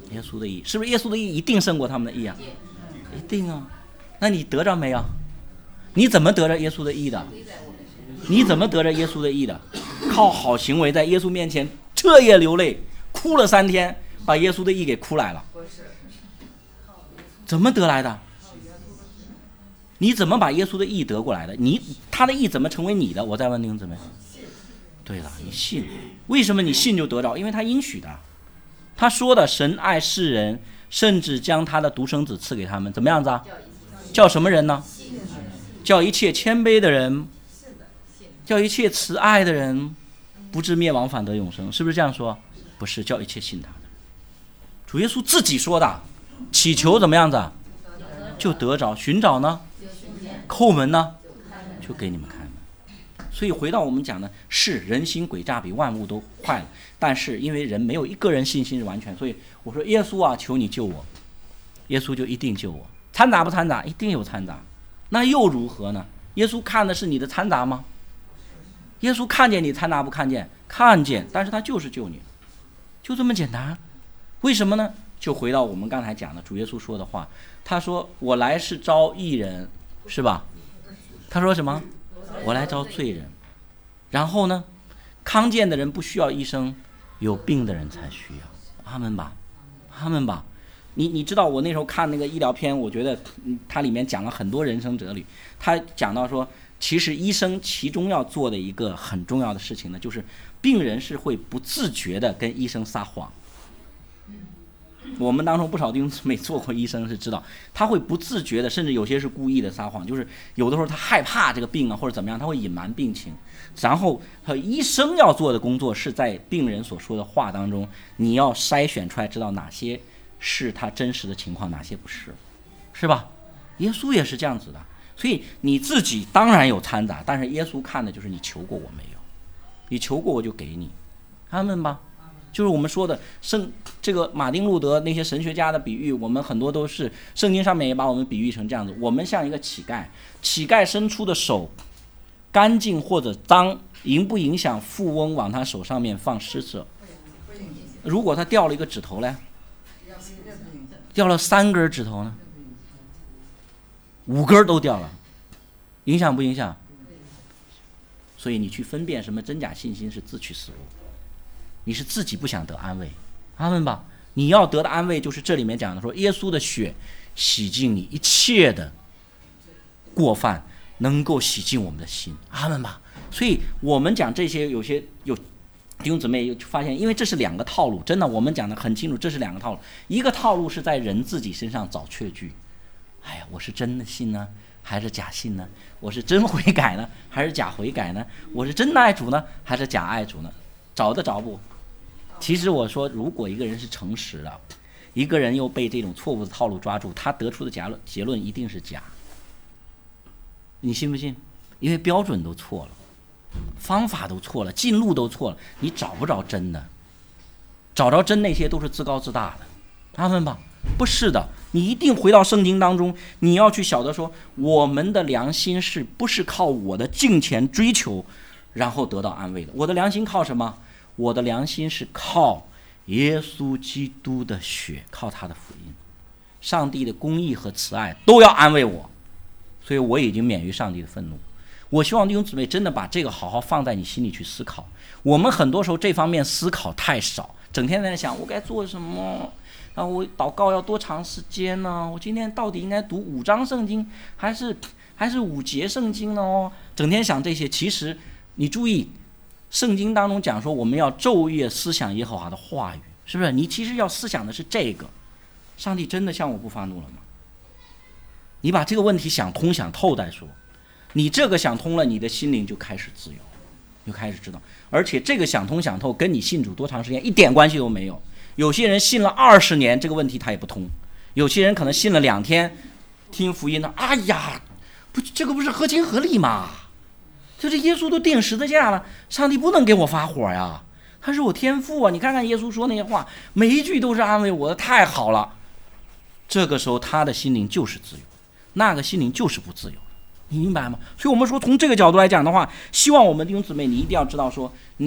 S1: 耶稣的义，是不是耶稣的义一定胜过他们的义啊？一定啊。那你得着没有？你怎么得着耶稣的义的？你怎么得着耶稣的义的？靠好行为，在耶稣面前彻夜流泪，哭了三天，把耶稣的义给哭来了。怎么得来的？你怎么把耶稣的义得过来的？你他的义怎么成为你的？我再问弟兄姊妹。对了，你信。为什么你信就得着？因为他应许的。他说的神爱世人，甚至将他的独生子赐给他们，怎么样子啊？叫什么人呢？叫一切谦卑的人，叫一切慈爱的人，不至灭亡反得永生，是不是这样说？不是，叫一切信他的。主耶稣自己说的，祈求怎么样子啊？就得着，寻找呢？叩门呢？就给你们开门。所以回到我们讲的是人心诡诈，比万物都坏了。但是因为人没有一个人信心是完全，所以我说耶稣啊，求你救我，耶稣就一定救我。掺杂不掺杂？一定有掺杂。那又如何呢？耶稣看的是你的掺杂吗？耶稣看见你掺杂不看见？看见，但是他就是救你，就这么简单。为什么呢？就回到我们刚才讲的主耶稣说的话，他说我来是招义人，是吧？他说什么？我来招罪人。然后呢，康健的人不需要医生，有病的人才需要。阿们吧，阿们吧。你你知道我那时候看那个医疗片，我觉得它里面讲了很多人生哲理。他讲到说，其实医生其中要做的一个很重要的事情呢，就是病人是会不自觉的跟医生撒谎。我们当中不少弟兄姊妹做过医生是知道，他会不自觉的，甚至有些是故意的撒谎，就是有的时候他害怕这个病啊或者怎么样，他会隐瞒病情。然后医生要做的工作是在病人所说的话当中，你要筛选出来，知道哪些是他真实的情况，哪些不是，是吧？耶稣也是这样子的。所以你自己当然有掺杂，但是耶稣看的就是你求过我没有，你求过我就给你，阿们吧。就是我们说的圣这个马丁路德那些神学家的比喻，我们很多都是圣经上面也把我们比喻成这样子。我们像一个乞丐，乞丐伸出的手干净或者脏，影不影响富翁往他手上面放施舍？如果他掉了一个指头呢？掉了三根指头呢？五根都掉了，影响不影响？所以你去分辨什么真假信心是自取死路。你是自己不想得安慰，阿们吧。你要得的安慰就是这里面讲的说，耶稣的血洗净你一切的过犯，能够洗净我们的心，阿们吧。所以我们讲这些，有些有弟兄姊妹发现，因为这是两个套路，真的我们讲的很清楚，这是两个套路。一个套路是在人自己身上找确据，哎呀，我是真的信呢还是假信呢？我是真悔改呢还是假悔改呢？我是真的爱主呢还是假爱主呢？找得着不？其实我说，如果一个人是诚实的，一个人又被这种错误的套路抓住，他得出的结论结论一定是假。你信不信？因为标准都错了，方法都错了，进路都错了，你找不着真的。找着真那些都是自高自大的，阿们吧。不是的，你一定回到圣经当中，你要去晓得说，我们的良心是不是靠我的敬虔追求然后得到安慰的？我的良心靠什么？我的良心是靠耶稣基督的血，靠他的福音，上帝的公义和慈爱都要安慰我，所以我已经免于上帝的愤怒。我希望弟兄姊妹真的把这个好好放在你心里去思考。我们很多时候这方面思考太少，整天在想我该做什么，然后我祷告要多长时间呢？我今天到底应该读五章圣经还是还是五节圣经呢？整天想这些。其实你注意，圣经当中讲说我们要昼夜思想耶和华的话语，是不是？你其实要思想的是这个，上帝真的向我不发怒了吗？你把这个问题想通想透再说。你这个想通了，你的心灵就开始自由，就开始知道。而且这个想通想透跟你信主多长时间一点关系都没有。有些人信了二十年，这个问题他也不通；有些人可能信了两天，听福音呢，哎呀，不，这个不是合情合理吗？就是耶稣都钉十字架了，上帝不能给我发火呀，他是我天父啊！你看看耶稣说那些话，每一句都是安慰我的，太好了。这个时候他的心灵就是自由，那个心灵就是不自由。你明白吗？所以我们说从这个角度来讲的话，希望我们弟兄姊妹你一定要知道说，你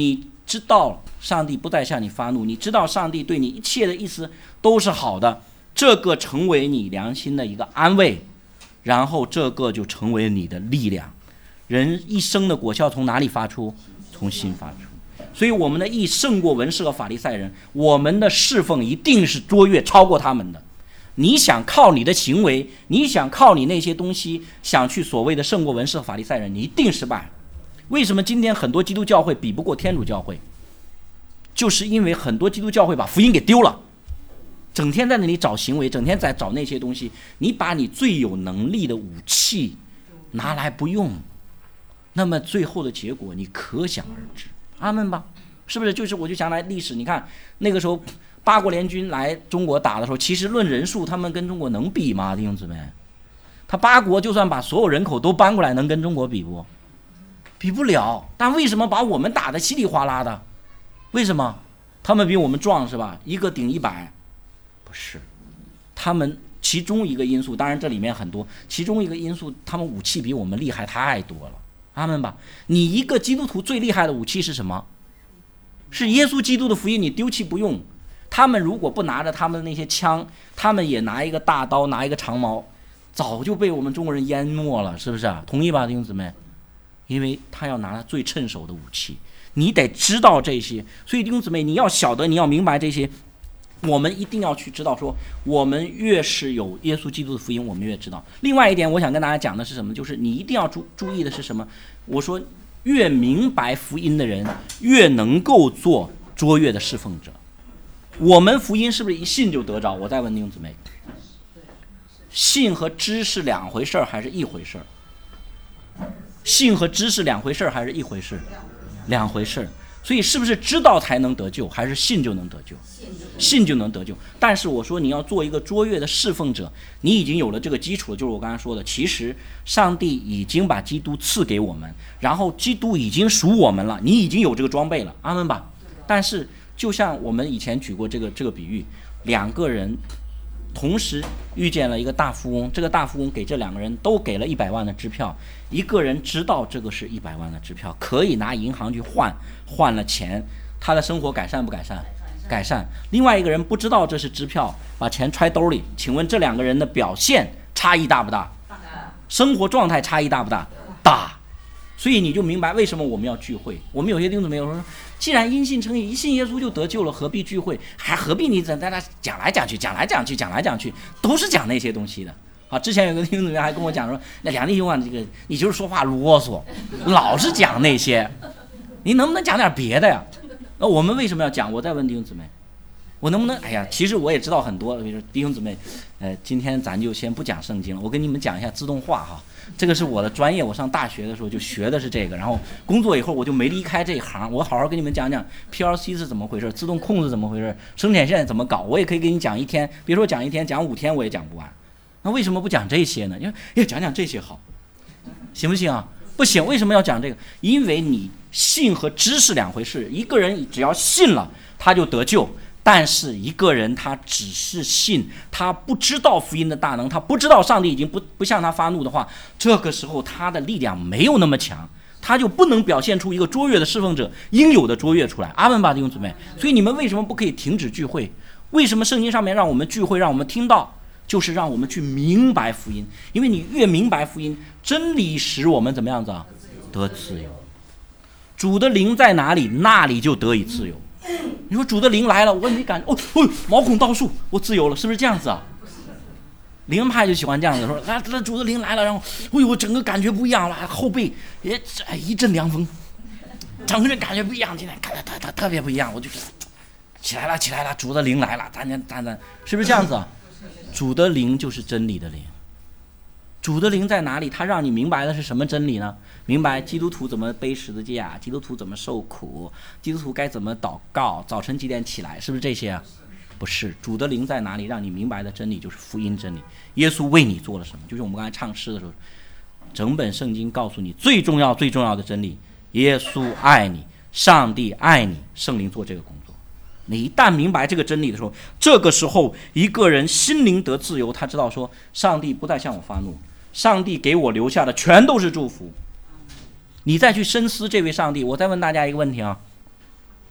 S1: 知道上帝不再向你发怒，你知道上帝对你一切的意思都是好的，这个成为你良心的一个安慰，然后这个就成为你的力量。人一生的果效从哪里发出？从心发出。所以我们的义胜过文士和法利赛人，我们的侍奉一定是卓越超过他们的。你想靠你的行为，你想靠你那些东西想去所谓的胜过文士和法利赛人，你一定失败。为什么今天很多基督教会比不过天主教会？就是因为很多基督教会把福音给丢了，整天在那里找行为，整天在找那些东西，你把你最有能力的武器拿来不用，那么最后的结果你可想而知。阿们吧，是不是？就是我就想来历史，你看那个时候八国联军来中国打的时候，其实论人数他们跟中国能比吗？弟兄姊妹，他八国就算把所有人口都搬过来，能跟中国比不？比不了。但为什么把我们打得稀里哗啦的？为什么？他们比我们壮是吧？一个顶一百？不是，他们其中一个因素，当然这里面很多，其中一个因素，他们武器比我们厉害太多了。阿们吧。你一个基督徒最厉害的武器是什么？是耶稣基督的福音，你丢弃不用。他们如果不拿着他们的那些枪，他们也拿一个大刀，拿一个长矛，早就被我们中国人淹没了，是不是啊？同意吧，弟兄姊妹？因为他要拿最趁手的武器，你得知道这些。所以弟兄姊妹，你要晓得，你要明白这些。我们一定要去知道说，我们越是有耶稣基督的福音，我们越知道。另外一点我想跟大家讲的是什么，就是你一定要注注意的是什么，我说越明白福音的人越能够做卓越的侍奉者。我们福音是不是一信就得着？我再问弟兄姊妹，信和知是两回事还是一回事？信和知是两回事还是一回事？两回事。所以是不是知道才能得救，还是信就能得救？信就能得救。但是我说你要做一个卓越的侍奉者，你已经有了这个基础，就是我刚才说的，其实上帝已经把基督赐给我们，然后基督已经属我们了，你已经有这个装备了。阿们吧。但是就像我们以前举过这个这个比喻，两个人同时遇见了一个大富翁，这个大富翁给这两个人都给了一百万的支票，一个人知道这个是一百万的支票，可以拿银行去换，换了钱，他的生活改善不改善？改善。另外一个人不知道这是支票，把钱揣兜里，请问这两个人的表现差异大不大？生活状态差异大不大？大。所以你就明白为什么我们要聚会。我们有些弟兄姊妹说，既然因信称义，一信耶稣就得救了，何必聚会？还何必你在那讲来讲去，讲来讲去，讲来讲去，都是讲那些东西的。好，之前有个弟兄姊妹还跟我讲说，那梁弟兄啊，这个你就是说话啰嗦，老是讲那些，你能不能讲点别的呀？那我们为什么要讲？我再问弟兄姊妹，我能不能？哎呀，其实我也知道很多，比如说弟兄姊妹，呃，今天咱就先不讲圣经了，我跟你们讲一下自动化哈。这个是我的专业，我上大学的时候就学的是这个，然后工作以后我就没离开这一行，我好好跟你们讲讲 P L C 是怎么回事，自动控制怎么回事，生产线怎么搞，我也可以给你讲一天，别说讲一天，讲五天我也讲不完。那为什么不讲这些呢？因为要讲讲这些好，行不行啊？不行，为什么要讲这个？因为你信和知是两回事，一个人只要信了他就得救，但是一个人他只是信，他不知道福音的大能，他不知道上帝已经不不向他发怒的话，这个时候他的力量没有那么强，他就不能表现出一个卓越的侍奉者应有的卓越出来。阿们吧，弟兄姊妹。所以你们为什么不可以停止聚会？为什么圣经上面让我们聚会，让我们听到，就是让我们去明白福音。因为你越明白福音，真理使我们怎么样子啊？得自由。主的灵在哪里，那里就得以自由。你说主的灵来了，我没感觉，哦哦，毛孔倒竖，我自由了，是不是这样子啊？灵派就喜欢这样子说，那那主的灵来了，然后，哎呦，整个感觉不一样了，后背也哎一阵凉风，整个人感觉不一样，今天特特特特别不一样，我就起来了起来了，主的灵来了，咱咱咱，是不是这样子啊？主的灵就是真理的灵。主的灵在哪里？他让你明白的是什么真理呢？明白基督徒怎么背十字架，基督徒怎么受苦，基督徒该怎么祷告，早晨几点起来，是不是这些啊？不是，主的灵在哪里？让你明白的真理就是福音真理。耶稣为你做了什么？就是我们刚才唱诗的时候，整本圣经告诉你最重要最重要的真理：耶稣爱你，上帝爱你，圣灵做这个工作。你一旦明白这个真理的时候，这个时候一个人心灵得自由，他知道说，上帝不再向我发怒，上帝给我留下的全都是祝福。你再去深思这位上帝，我再问大家一个问题啊，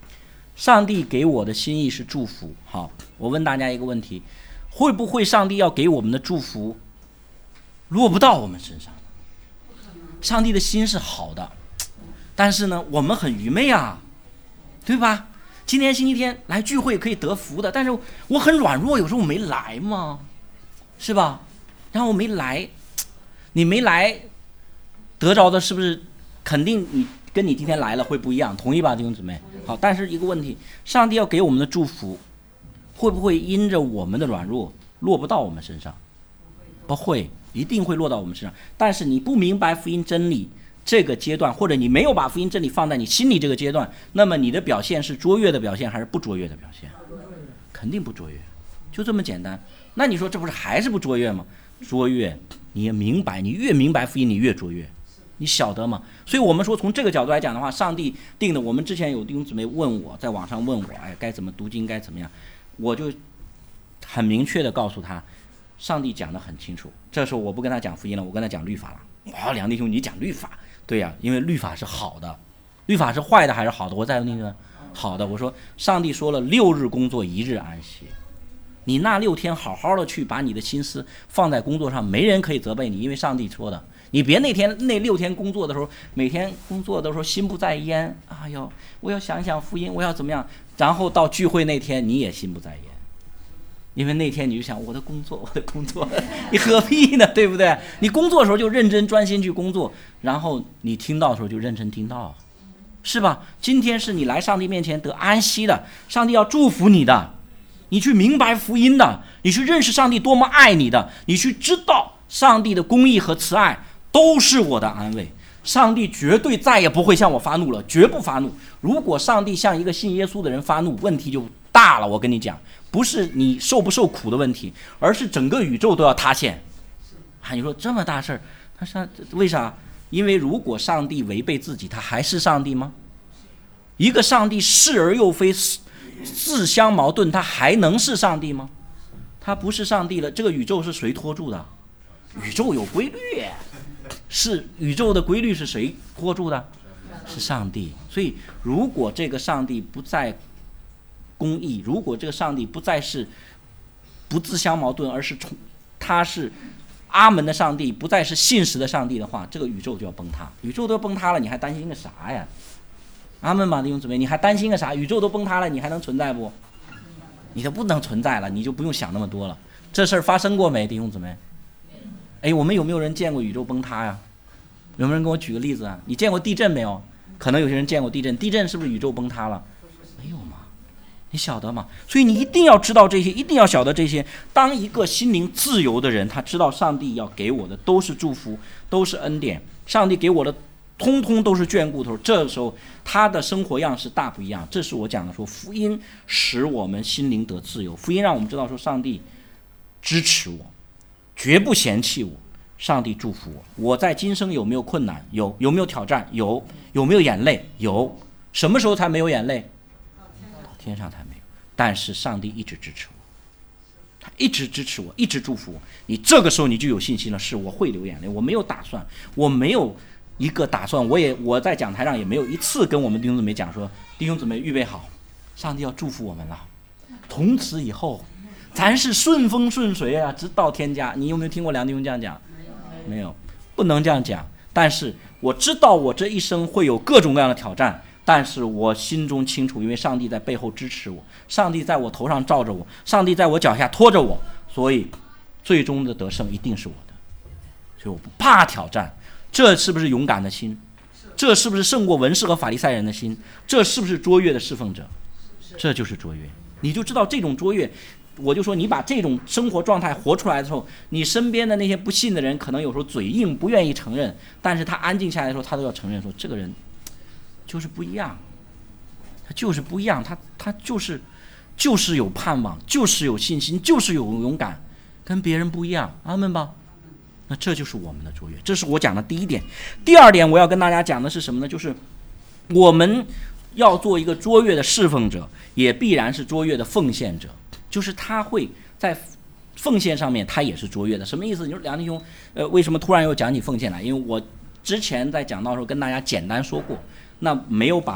S3: 上帝给我的心意是祝福。好，我问大家一个问题，会不会上帝要给我们的祝福落不到我们身上？上帝的心是好的，但是呢，我们很愚昧啊，对吧？今天星期天来聚会可以得福的，但是我很软弱，有时候我没来嘛，是吧？然后我没来，你没来得着的是不是肯定你跟你今天来了会不一样？同意吧，弟兄姊妹？好，但是一个问题，上帝要给我们的祝福会不会因着我们的软弱落不到我们身上？不会，一定会落到我们身上。但是你不明白福音真理这个阶段，或者你没有把福音真理放在你心里这个阶段，那么你的表现是卓越的表现还是不卓越的表现？肯定不卓越，就这么简单。那你说这不是还是不卓越吗？卓越，你也明白，你越明白福音你越卓越，你晓得吗？所以我们说从这个角度来讲的话，上帝定的，我们之前有弟兄姊妹问我，在网上问我，哎，该怎么读经，该怎么样，我就很明确的告诉他，上帝讲得很清楚。这时候我不跟他讲福音了，我跟他讲律法了。啊，梁弟兄，你讲律法？对呀、啊，因为律法是好的，律法是坏的还是好的？我在那个好的，我说上帝说了六日工作，一日安息。你那六天好好的去把你的心思放在工作上，没人可以责备你，因为上帝说的。你别那天那六天工作的时候，每天工作的时候心不在焉，哎呦，我要想想福音，我要怎么样，然后到聚会那天你也心不在焉，因为那天你就想我的工作，我的工作，你何必呢？对不对？你工作的时候就认真专心去工作，然后你听到的时候就认真听到，是吧？今天是你来上帝面前得安息的，上帝要祝福你的，你去明白福音的，你去认识上帝多么爱你的，你去知道上帝的公义和慈爱都是我的安慰。上帝绝对再也不会向我发怒了，绝不发怒。如果上帝向一个信耶稣的人发怒，问题就大了。我跟你讲，不是你受不受苦的问题，而是整个宇宙都要塌陷。啊，你说这么大事儿，他上为啥？因为如果上帝违背自己，他还是上帝吗？一个上帝是而又非，自相矛盾，他还能是上帝吗？他不是上帝了。这个宇宙是谁拖住的？宇宙有规律，是宇宙的规律是谁拖住的？是上帝。所以如果这个上帝不再公义，如果这个上帝不再是不自相矛盾，而是他是阿门的上帝，不再是信实的上帝的话，这个宇宙就要崩塌。宇宙都崩塌了，你还担心个啥呀？阿门吧，弟兄姊妹，你还担心个啥？宇宙都崩塌了，你还能存在不？你就不能存在了，你就不用想那么多了。这事儿发生过没，弟兄姊妹？哎，我们有没有人见过宇宙崩塌呀？有没有人给我举个例子啊？你见过地震没有？可能有些人见过地震，地震是不是宇宙崩塌了？没有嘛，你晓得吗？所以你一定要知道这些，一定要晓得这些。当一个心灵自由的人，他知道上帝要给我的都是祝福，都是恩典，上帝给我的通通都是眷顾头，这时候他的生活样式大不一样。这是我讲的说，福音使我们心灵得自由，福音让我们知道说上帝支持我，绝不嫌弃我，上帝祝福我。我在今生有没有困难？有。有没有挑战？有。有没有眼泪？有。什么时候才没有眼泪？到天上才没有。但是上帝一直支持我，他一直支持我，一直祝福我。你这个时候你就有信心了，是我会流眼泪，我没有打算，我没有一个打算，我也我在讲台上也没有一次跟我们弟兄姊妹讲说，弟兄姊妹预备好，上帝要祝福我们了，从此以后咱是顺风顺水啊，直到天家。你有没有听过梁弟兄这样讲？没有，不能这样讲。但是我知道我这一生会有各种各样的挑战，但是我心中清楚，因为上帝在背后支持我，上帝在我头上罩着我，上帝在我脚下拖着我，所以最终的得胜一定是我的。所以我不怕挑战。这是不是勇敢的心？这是不是胜过文士和法利赛人的心？这是不是卓越的侍奉者？这就是卓越。你就知道这种卓越，我就说你把这种生活状态活出来的时候，你身边的那些不信的人可能有时候嘴硬不愿意承认，但是他安静下来的时候，他都要承认说这个人就是不一样，他就是不一样，他他就是就是有盼望，就是有信心，就是有勇敢，跟别人不一样。阿们吧。那这就是我们的卓越，这是我讲的第一点。第二点我要跟大家讲的是什么呢？就是我们要做一个卓越的侍奉者，也必然是卓越的奉献者，就是他会在奉献上面他也是卓越的。什么意思？你说梁弟兄呃，为什么突然又讲起奉献来？因为我之前在讲到的时候跟大家简单说过，那没有把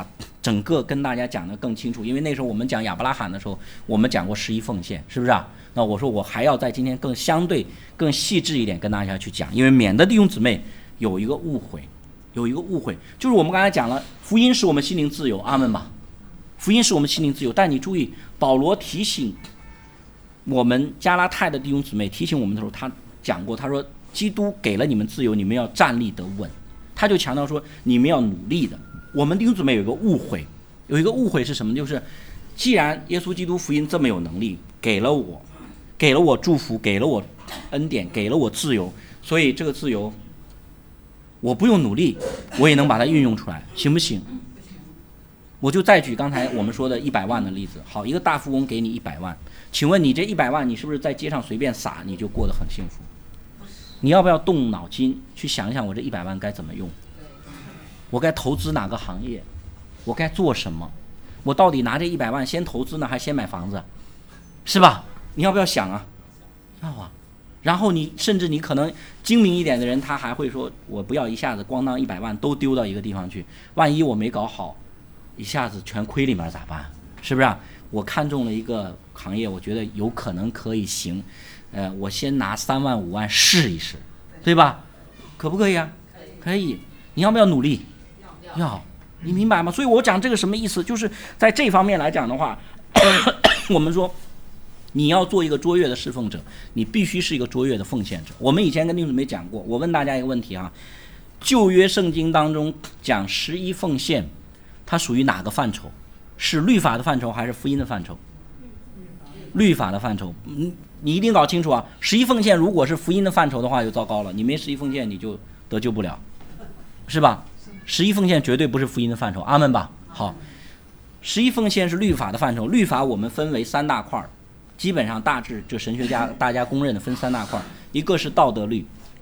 S3: 整个跟大家讲的更清楚，因为那时候我们讲亚伯拉罕的时候，我们讲过十一奉献，是不是啊？那我说我还要在今天更相对更细致一点跟大家去讲，因为免得弟兄姊妹有一个误会，有一个误会，就是我们刚才讲了，福音使我们心灵自由，阿们吧。福音使我们心灵自由，但你注意，保罗提醒我们加拉太的弟兄姊妹，提醒我们的时候，他讲过，他说基督给了你们自由，你们要站立得稳。他就强调说你们要努力的。我们弟兄姊妹有一个误会，有一个误会是什么？就是既然耶稣基督福音这么有能力，给了我，给了我祝福，给了我恩典，给了我自由，所以这个自由我不用努力，我也能把它运用出来，行不行？我就再举刚才我们说的一百万的例子。好，一个大富翁给你一百万，请问你这一百万，你是不是在街上随便撒，你就过得很幸福？你要不要动脑筋去想一想，我这一百万该怎么用？我该投资哪个行业？我该做什么？我到底拿这一百万先投资呢，还先买房子？是吧？你要不要想啊？要啊。然后你甚至你可能精明一点的人，他还会说，我不要一下子咣当一百万都丢到一个地方去，万一我没搞好，一下子全亏里面咋办？是不是啊？我看中了一个行业，我觉得有可能可以行，呃，我先拿三万五万试一试，对吧？可不可以啊？可以。你要不要努力？要。你明白吗？所以我讲这个什么意思？就是在这方面来讲的话，我们说你要做一个卓越的侍奉者，你必须是一个卓越的奉献者。我们以前跟弟兄姊妹讲过，我问大家一个问题啊，旧约圣经当中讲十一奉献，它属于哪个范畴？是律法的范畴还是福音的范畴？律法的范畴。嗯，你一定搞清楚啊！十一奉献如果是福音的范畴的话，就糟糕了。你没十一奉献，你就得救不了，是吧？十一奉献绝对不是福音的范畴，阿们吧。好，十一奉献是律法的范畴。律法我们分为三大块，基本上大致就神学家大家公认的分三大块，一个是道德律，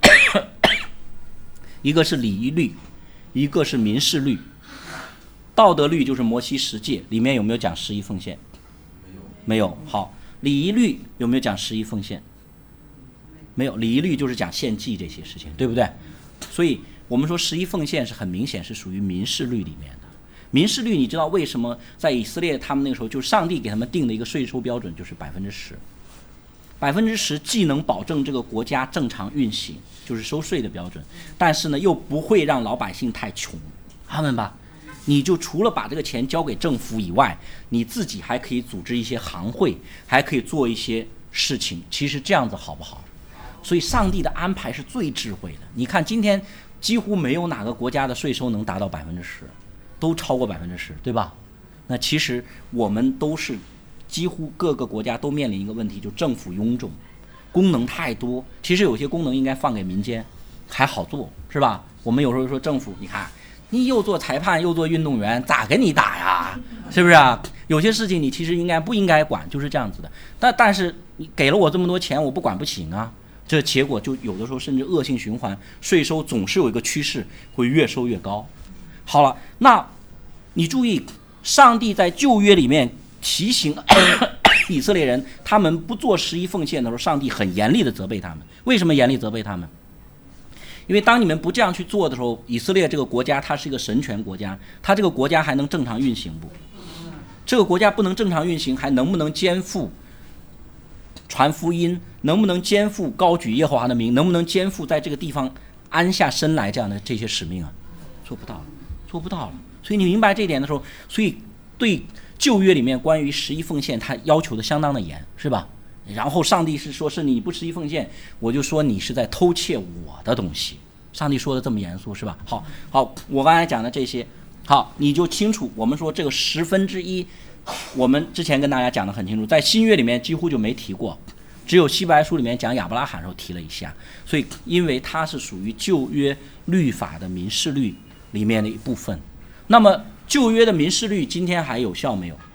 S3: 一个是礼仪律，一个是民事律。道德律就是摩西十诫，里面有没有讲十一奉献？没有。没有。好，礼仪律有没有讲十一奉献？没有。礼仪律就是讲献祭这些事情，对不对？所以我们说十一奉献是很明显是属于民事律里面的。民事律你知道为什么在以色列他们那个时候，就是上帝给他们定的一个税收标准就是百分之十，百分之十既能保证这个国家正常运行，就是收税的标准，但是呢又不会让老百姓太穷，他们吧。你就除了把这个钱交给政府以外，你自己还可以组织一些行会，还可以做一些事情。其实这样子好不好？所以上帝的安排是最智慧的。你看今天几乎没有哪个国家的税收能达到百分之十，都超过百分之十，对吧？那其实我们都是几乎各个国家都面临一个问题，就政府臃肿，功能太多。其实有些功能应该放给民间，还好做，是吧？我们有时候说政府，你看。你又做裁判又做运动员，咋给你打呀？是不是啊？有些事情你其实应该不应该管，就是这样子的。但但是你给了我这么多钱，我不管不行啊。这结果就有的时候甚至恶性循环，税收总是有一个趋势，会越收越高。好了，那你注意，上帝在旧约里面提醒以色列人，他们不做十一奉献的时候，上帝很严厉的责备他们。为什么严厉责备他们？因为当你们不这样去做的时候，以色列这个国家它是一个神权国家，它这个国家还能正常运行不？这个国家不能正常运行，还能不能肩负传福音？能不能肩负高举耶和华的名？能不能肩负在这个地方安下身来这样的这些使命啊？做不到了，做不到了。所以你明白这一点的时候，所以对旧约里面关于十一奉献，它要求的相当的严，是吧？然后上帝是说，是你不十一奉献，我就说你是在偷窃我的东西。上帝说的这么严肃，是吧？好，好，我刚才讲的这些，好，你就清楚。我们说这个十分之一，我们之前跟大家讲的很清楚，在新约里面几乎就没提过，只有希伯来书里面讲亚伯拉罕的时候提了一下。所以，因为它是属于旧约律法的民事律里面的一部分。那么，旧约的民事律今天还有效没有？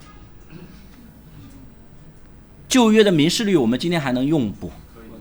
S3: 旧约的民事律我们今天还能用不？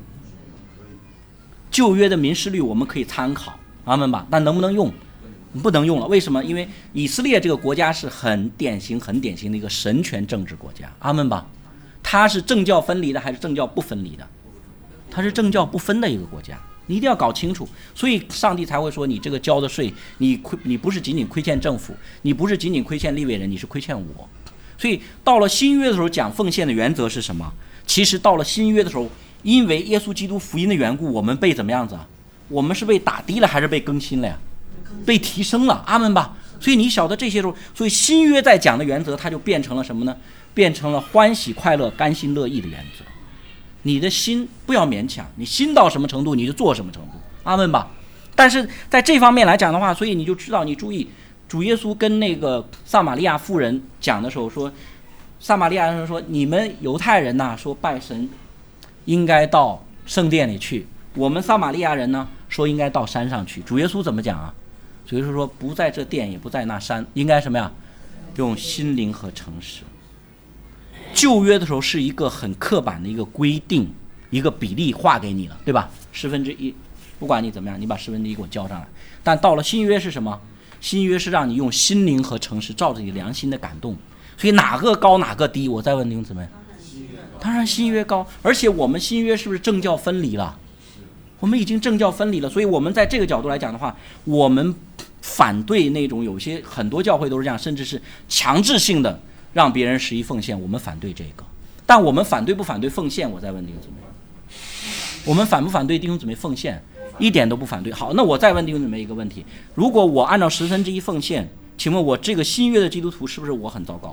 S3: 旧约的民事律我们可以参考，阿们吧？但能不能用？不能用了。为什么？因为以色列这个国家是很典型、很典型的一个神权政治国家，阿们吧？它是政教分离的还是政教不分离的？它是政教不分的一个国家， 你一定要搞清楚。所以上帝才会说，你这个交的税，你亏，你不是仅仅亏欠政府，你不是仅仅亏欠利未人，你是亏欠我。所以到了新约的时候，讲奉献的原则是什么？其实到了新约的时候，因为耶稣基督福音的缘故，我们被怎么样子啊？我们是被打低了还是被更新了呀？被提升了，阿们吧。所以你晓得这些时候，所以新约在讲的原则，它就变成了什么呢？变成了欢喜快乐甘心乐意的原则。你的心不要勉强，你心到什么程度你就做什么程度，阿们吧。但是在这方面来讲的话，所以你就知道，你注意主耶稣跟那个撒玛利亚妇人讲的时候说，撒玛利亚人说，你们犹太人呐、啊、说拜神应该到圣殿里去，我们撒玛利亚人呢说应该到山上去。主耶稣怎么讲啊？主耶稣说，不在这殿也不在那山，应该什么呀？用心灵和诚实。旧约的时候是一个很刻板的一个规定，一个比例划给你了，对吧？十分之一，不管你怎么样，你把十分之一给我交上来。但到了新约是什么？新约是让你用心灵和诚实，照着你良心的感动。所以哪个高哪个低？我再问你们怎么样？当然新约高，而且我们新约是不是政教分离了？我们已经政教分离了，所以我们在这个角度来讲的话，我们反对那种有些很多教会都是这样，甚至是强制性的让别人十一奉献，我们反对这个。但我们反对不反对奉献？我再问弟兄姊妹，我们反不反对弟兄姊妹奉献？一点都不反对。好，那我再问弟兄姊妹一个问题：如果我按照十分之一奉献，请问我这个新约的基督徒是不是我很糟糕？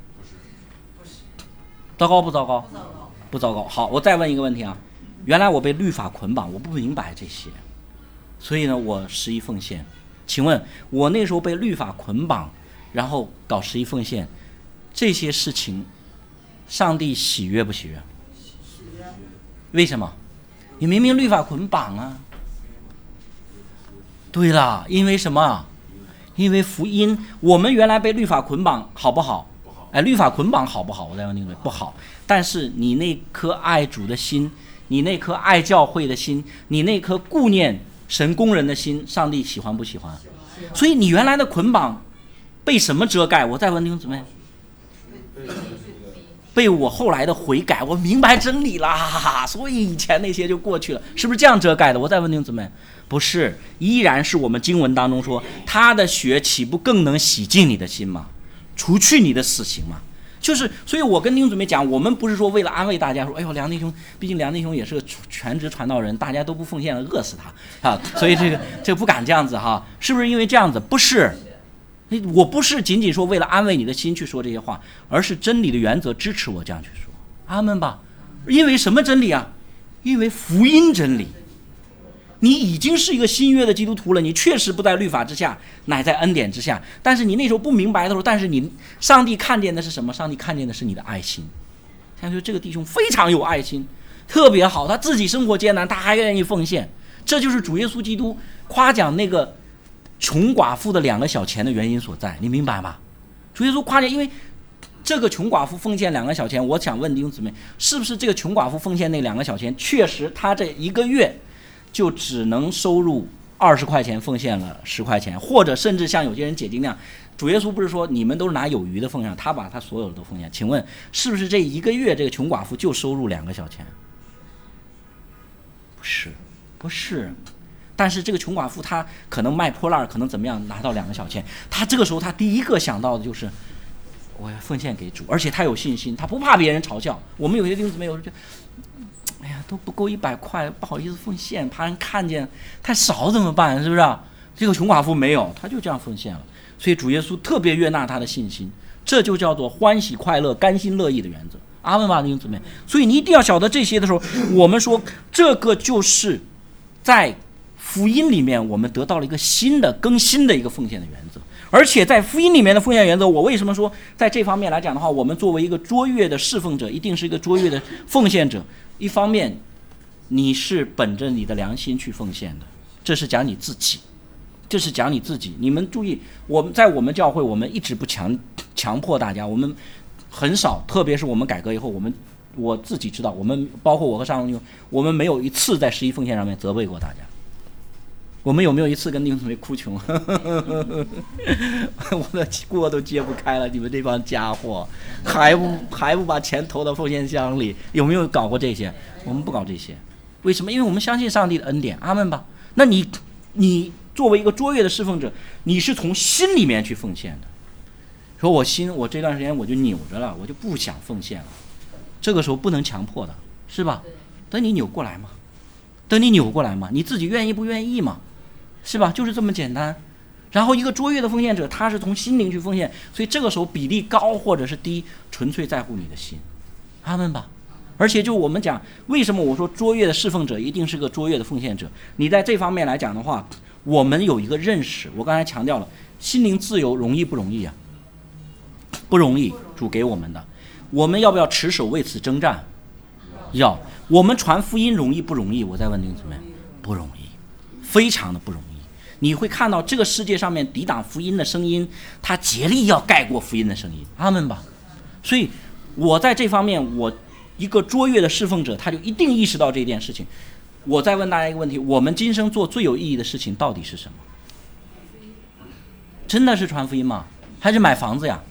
S3: 糟糕不糟糕？不糟糕。好，我再问一个问题啊，原来我被律法捆绑，我不明白这些，所以呢，我十一奉献。请问我那时候被律法捆绑，然后搞十一奉献，这些事情，上帝喜悦不喜悦？为什么？你明明律法捆绑啊。对了，因为什么？因为福音。我们原来被律法捆绑，好不好？哎，律法捆绑好不好？我再问你们，不好。但是你那颗爱主的心，你那颗爱教会的心，你那颗顾念神工人的心，上帝喜欢不喜欢？所以你原来的捆绑被什么遮盖？我再问弟兄姊妹，被我后来的悔改，我明白真理啦，所以以前那些就过去了，是不是这样遮盖的？我再问弟兄姊妹，不是，依然是我们经文当中说，他的血岂不更能洗净你的心吗？除去你的死刑吗？就是，所以我跟弟兄姊妹讲，我们不是说为了安慰大家说，哎呦，梁弟兄，毕竟梁弟兄也是个全职传道人，大家都不奉献了，饿死他啊！所以这个这个不敢这样子哈，是不是因为这样子？不是，我不是仅仅说为了安慰你的心去说这些话，而是真理的原则支持我这样去说。阿们吧。因为什么真理啊？因为福音真理。你已经是一个新约的基督徒了，你确实不在律法之下，乃在恩典之下。但是你那时候不明白的时候，但是你上帝看见的是什么？上帝看见的是你的爱心。像说这个弟兄非常有爱心，特别好，他自己生活艰难，他还愿意奉献。这就是主耶稣基督夸奖那个穷寡妇的两个小钱的原因所在，你明白吗？主耶稣夸奖，因为这个穷寡妇奉献两个小钱，我想问弟兄姊妹，是不是这个穷寡妇奉献那两个小钱，确实他这一个月就只能收入二十块钱，奉献了十块钱，或者甚至像有些人解经那样，主耶稣不是说你们都是拿有余的奉献，他把他所有的都奉献，请问是不是这一个月这个穷寡妇就收入两个小钱？不是，不是。但是这个穷寡妇她可能卖破烂，可能怎么样拿到两个小钱，她这个时候她第一个想到的就是我要奉献给主，而且她有信心，她不怕别人嘲笑。我们有些弟兄姊妹有时候就哎呀，都不够一百块，不好意思奉献，怕人看见，太少怎么办？是不是啊？这个穷寡妇没有，她就这样奉献了。所以主耶稣特别悦纳她的信心，这就叫做欢喜快乐、甘心乐意的原则。阿们吧，弟兄姊妹。所以你一定要晓得这些的时候，我们说这个就是在福音里面我们得到了一个新的更新的一个奉献的原则。而且在福音里面的奉献原则，我为什么说在这方面来讲的话，我们作为一个卓越的侍奉者，一定是一个卓越的奉献者。一方面你是本着你的良心去奉献的，这是讲你自己，这是讲你自己。你们注意，我们在我们教会，我们一直不强强迫大家，我们很少，特别是我们改革以后，我们我自己知道，我们包括我和上荣兄，我们没有一次在十一奉献上面责备过大家。我们有没有一次跟弟兄姊妹哭穷？我的锅都揭不开了，你们这帮家伙还不还不把钱投到奉献箱里？有没有搞过这些？我们不搞这些， 为什么？因为我们相信上帝的恩典，阿们吧。那你你作为一个卓越的侍奉者，你是从心里面去奉献的。说我心我这段时间我就扭着了，我就不想奉献了，这个时候不能强迫的，是吧？等你扭过来嘛，等你扭过来嘛，你自己愿意不愿意嘛，是吧？就是这么简单。然后一个卓越的奉献者，他是从心灵去奉献，所以这个时候比例高或者是低，纯粹在乎你的心，阿们吧。而且就我们讲，为什么我说卓越的侍奉者一定是个卓越的奉献者？你在这方面来讲的话，我们有一个认识，我刚才强调了，心灵自由容易不容易啊？不容易，主给我们的。我们要不要持守为此征战？要。我们传福音容易不容易？我再问弟兄姊妹，不容易，非常的不容易。你会看到这个世界上面抵挡福音的声音，他竭力要盖过福音的声音，阿们吧。所以我在这方面，我一个卓越的侍奉者，他就一定意识到这件事情。我再问大家一个问题，我们今生做最有意义的事情到底是什么？真的是传福音吗？还是买房子呀？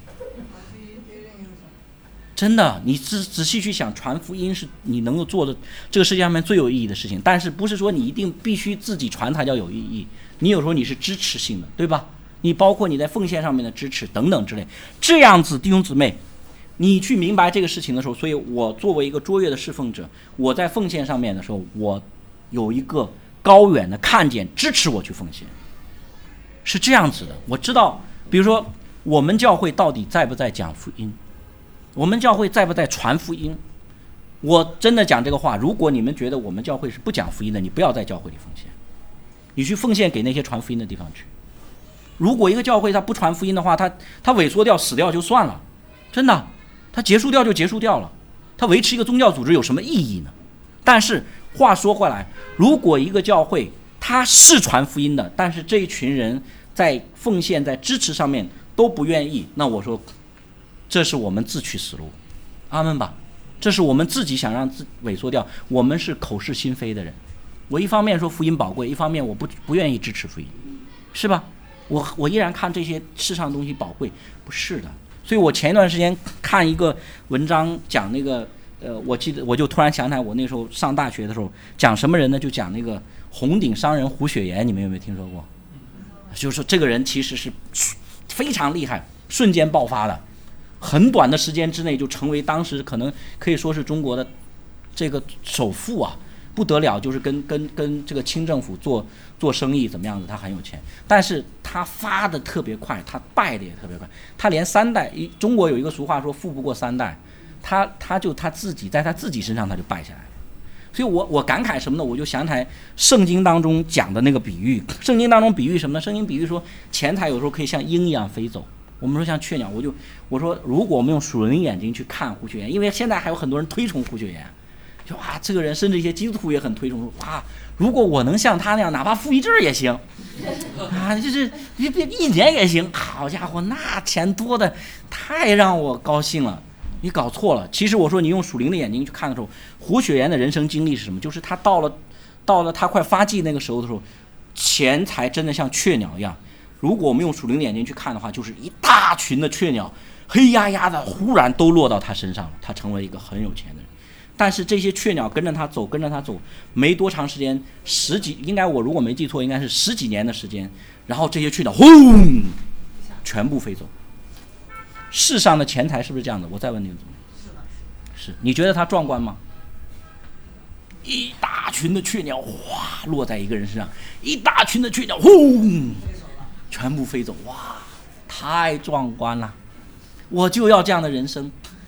S3: 真的，你仔仔细去想，传福音是你能够做的这个世界上面最有意义的事情。但是不是说你一定必须自己传才叫有意义？你有时候你是支持性的，对吧？你包括你在奉献上面的支持等等之类，这样子弟兄姊妹，你去明白这个事情的时候，所以我作为一个卓越的侍奉者，我在奉献上面的时候，我有一个高远的看见支持我去奉献，是这样子的。我知道，比如说我们教会到底在不在讲福音？我们教会在不在传福音？我真的讲这个话，如果你们觉得我们教会是不讲福音的，你不要在教会里奉献，你去奉献给那些传福音的地方去。如果一个教会它不传福音的话，它它萎缩掉死掉就算了，真的，它结束掉就结束掉了，它维持一个宗教组织有什么意义呢？但是话说回来，如果一个教会它是传福音的，但是这一群人在奉献在支持上面都不愿意，那我说这是我们自取死路，阿们吧。这是我们自己想让自萎缩掉，我们是口是心非的人。我一方面说福音宝贵，一方面我不不愿意支持福音，是吧？我我依然看这些世上的东西宝贵，不是的。所以我前一段时间看一个文章讲那个呃，我记得我就突然想起来，我那时候上大学的时候讲什么人呢？就讲那个红顶商人胡雪岩，你们有没有听说过？就是说这个人其实是非常厉害，瞬间爆发的。很短的时间之内就成为当时可能可以说是中国的这个首富啊，不得了，就是跟跟跟这个清政府做做生意怎么样子，他很有钱，但是他发的特别快，他败的也特别快，他连三代，中国有一个俗话说富不过三代，他他就他自己在他自己身上他就败下来了。所以我我感慨什么呢？我就想起来圣经当中讲的那个比喻，圣经当中比喻什么呢？圣经比喻说钱财有时候可以像鹰一样飞走。我们说像雀鸟，我就我说如果我们用属灵眼睛去看胡雪岩，因为现在还有很多人推崇胡雪岩，就哇这个人，甚至一些基督徒也很推崇，说哇如果我能像他那样，哪怕负一阵也行啊，就是一一年也行，好家伙，那钱多的太让我高兴了。你搞错了，其实我说你用属灵的眼睛去看的时候，胡雪岩的人生经历是什么？就是他到了到了他快发迹那个时候的时候，钱财真的像雀鸟一样。如果我们用属灵的眼睛去看的话，就是一大群的雀鸟黑压压的忽然都落到他身上了，他成为一个很有钱的人。但是这些雀鸟跟着他走跟着他走没多长时间，十几应该我如果没记错应该是十几年的时间，然后这些雀鸟轰全部飞走。世上的钱财是不是这样的？我再问你，是你觉得它壮观吗？一大群的雀鸟哗落在一个人身上，一大群的雀鸟轰全部飞走，哇，太壮观了！我就要这样的人生，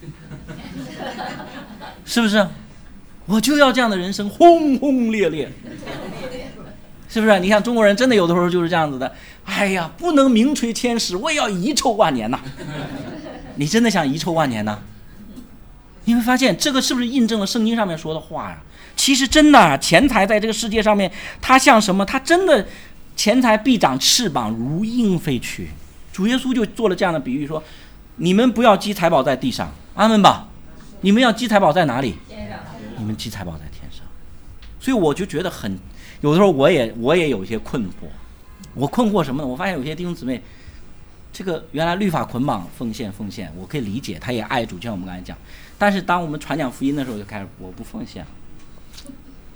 S3: 是不是？我就要这样的人生，轰轰烈烈，是不是？你看中国人真的有的时候就是这样子的，哎呀，不能名垂千史，我也要遗臭万年呐！你真的想遗臭万年呐？你会发现这个是不是印证了圣经上面说的话呀？其实真的、啊，钱财在这个世界上面，它像什么？它真的。钱财必长翅膀，如鹰飞去。主耶稣就做了这样的比喻，说：你们不要积财宝在地上，阿们吧。你们要积财宝在哪里？天上。你们积财宝在天上。所以我就觉得很，有的时候我也我也有一些困惑。我困惑什么呢？我发现有些弟兄姊妹，这个原来律法捆绑奉献奉献，我可以理解，他也爱主，就像我们刚才讲。但是当我们传讲福音的时候，就开始我不奉献了。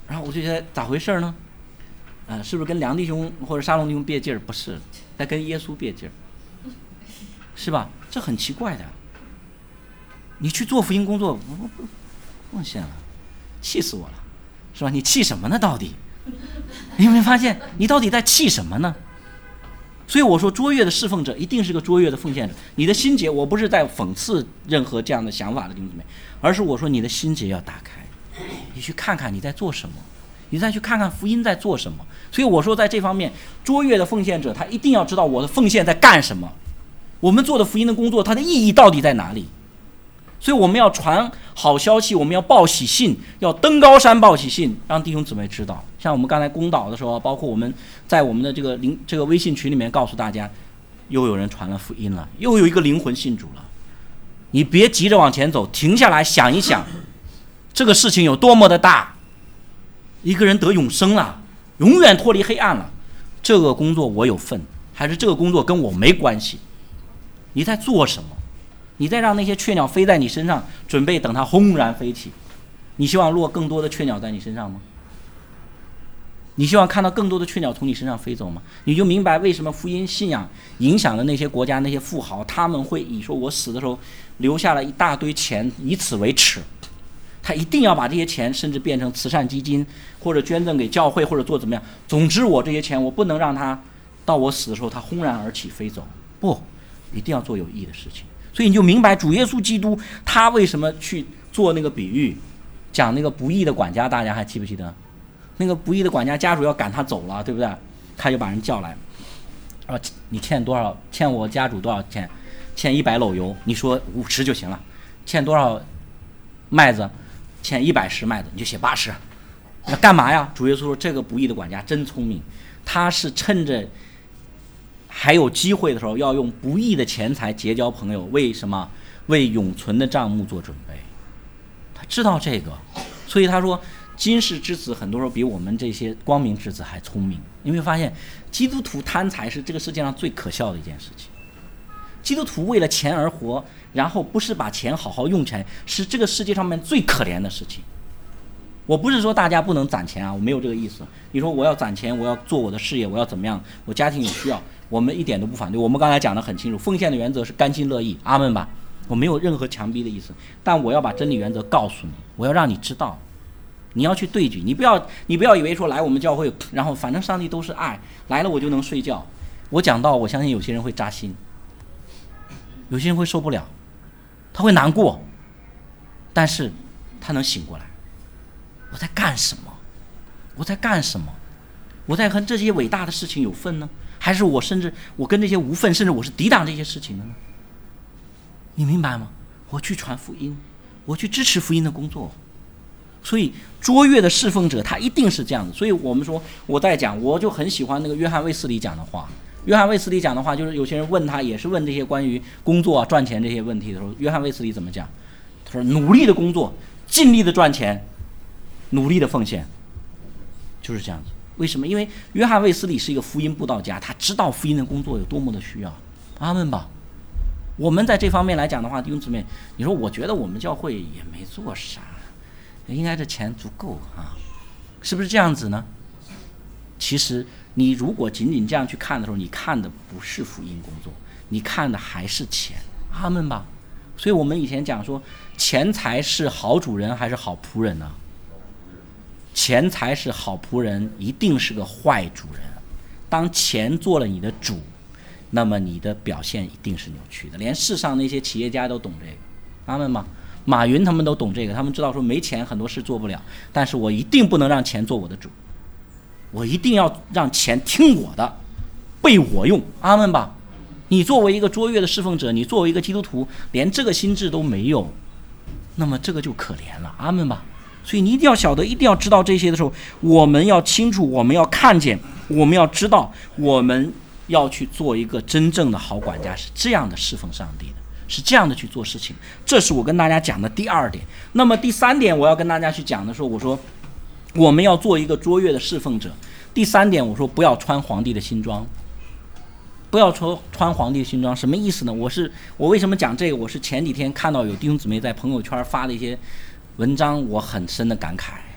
S3: 然后我就觉得咋回事呢？啊、呃，是不是跟梁弟兄或者沙龙弟兄别劲儿？不是，在跟耶稣别劲儿，是吧？这很奇怪的。你去做福音工作，不不不，奉献了，气死我了，是吧？你气什么呢？到底？你有没有发现，你到底在气什么呢？所以我说，卓越的侍奉者一定是个卓越的奉献者。你的心结，我不是在讽刺任何这样的想法的弟兄姊妹，而是我说你的心结要打开，你去看看你在做什么，你再去看看福音在做什么。所以我说，在这方面，卓越的奉献者他一定要知道我的奉献在干什么，我们做的福音的工作，它的意义到底在哪里。所以我们要传好消息，我们要报喜信，要登高山报喜信，让弟兄姊妹知道。像我们刚才公祷的时候，包括我们在我们的这个灵这个微信群里面告诉大家，又有人传了福音了，又有一个灵魂信主了。你别急着往前走，停下来想一想，这个事情有多么的大，一个人得永生了，永远脱离黑暗了。这个工作我有份，还是这个工作跟我没关系？你在做什么？你在让那些雀鸟飞在你身上，准备等它轰然飞起。你希望落更多的雀鸟在你身上吗？你希望看到更多的雀鸟从你身上飞走吗？你就明白为什么福音信仰影响了那些国家那些富豪，他们会以说我死的时候留下了一大堆钱，以此为耻。他一定要把这些钱甚至变成慈善基金，或者捐赠给教会，或者做怎么样。总之我这些钱我不能让它到我死的时候它轰然而起飞走，不，一定要做有益的事情。所以你就明白主耶稣基督他为什么去做那个比喻，讲那个不义的管家，大家还记不记得？那个不义的管家家主要赶他走了，对不对？他就把人叫来，啊，你欠多少？欠我家主多少钱？欠一百篓油，你说五十就行了。欠多少麦子？欠一百石麦子，你就写八十。那干嘛呀？主耶稣说这个不义的管家真聪明，他是趁着还有机会的时候，要用不义的钱财结交朋友，为什么？为永存的账目做准备。他知道这个，所以他说，今世之子很多时候比我们这些光明之子还聪明。你会发现，基督徒贪财是这个世界上最可笑的一件事情。基督徒为了钱而活，然后不是把钱好好用起来，是这个世界上面最可怜的事情。我不是说大家不能攒钱啊，我没有这个意思。你说我要攒钱，我要做我的事业，我要怎么样？我家庭有需要，我们一点都不反对。我们刚才讲得很清楚，奉献的原则是甘心乐意，阿们吧。我没有任何强逼的意思，但我要把真理原则告诉你，我要让你知道，你要去对举。你不要，你不要以为说来我们教会，然后反正上帝都是爱，来了我就能睡觉。我讲到，我相信有些人会扎心，有些人会受不了，他会难过，但是他能醒过来。我在干什么？我在干什么？我在和这些伟大的事情有份呢，还是我甚至我跟这些无份，甚至我是抵挡这些事情的呢？你明白吗？我去传福音，我去支持福音的工作。所以卓越的侍奉者他一定是这样的。所以我们说我在讲，我就很喜欢那个约翰卫斯理讲的话。约翰卫斯理讲的话，就是有些人问他，也是问这些关于工作啊、赚钱这些问题的时候，约翰卫斯理怎么讲？他说：努力的工作，尽力的赚钱，努力的奉献，就是这样子。为什么？因为约翰卫斯理是一个福音布道家，他知道福音的工作有多么的需要。阿们吧。我们在这方面来讲的话，弟兄姊妹，你说我觉得我们教会也没做啥，应该这钱足够啊，是不是这样子呢？其实你如果仅仅这样去看的时候，你看的不是福音工作，你看的还是钱。阿们吧。所以我们以前讲说，钱财是好主人还是好仆人呢？钱财是好仆人，一定是个坏主人。当钱做了你的主，那么你的表现一定是扭曲的。连世上那些企业家都懂这个，阿们吗？马云他们都懂这个，他们知道说没钱很多事做不了，但是我一定不能让钱做我的主，我一定要让钱听我的，被我用，阿们吧。你作为一个卓越的侍奉者，你作为一个基督徒，连这个心智都没有，那么这个就可怜了，阿们吧。所以你一定要晓得，一定要知道这些的时候，我们要清楚，我们要看见，我们要知道，我们要去做一个真正的好管家，是这样的侍奉上帝的，是这样的去做事情。这是我跟大家讲的第二点。那么第三点我要跟大家去讲的时候，我说我们要做一个卓越的侍奉者。第三点我说不要穿皇帝的新装，不要穿穿皇帝的新装。什么意思呢？我是我为什么讲这个？我是前几天看到有弟兄姊妹在朋友圈发的一些文章，我很深的感慨。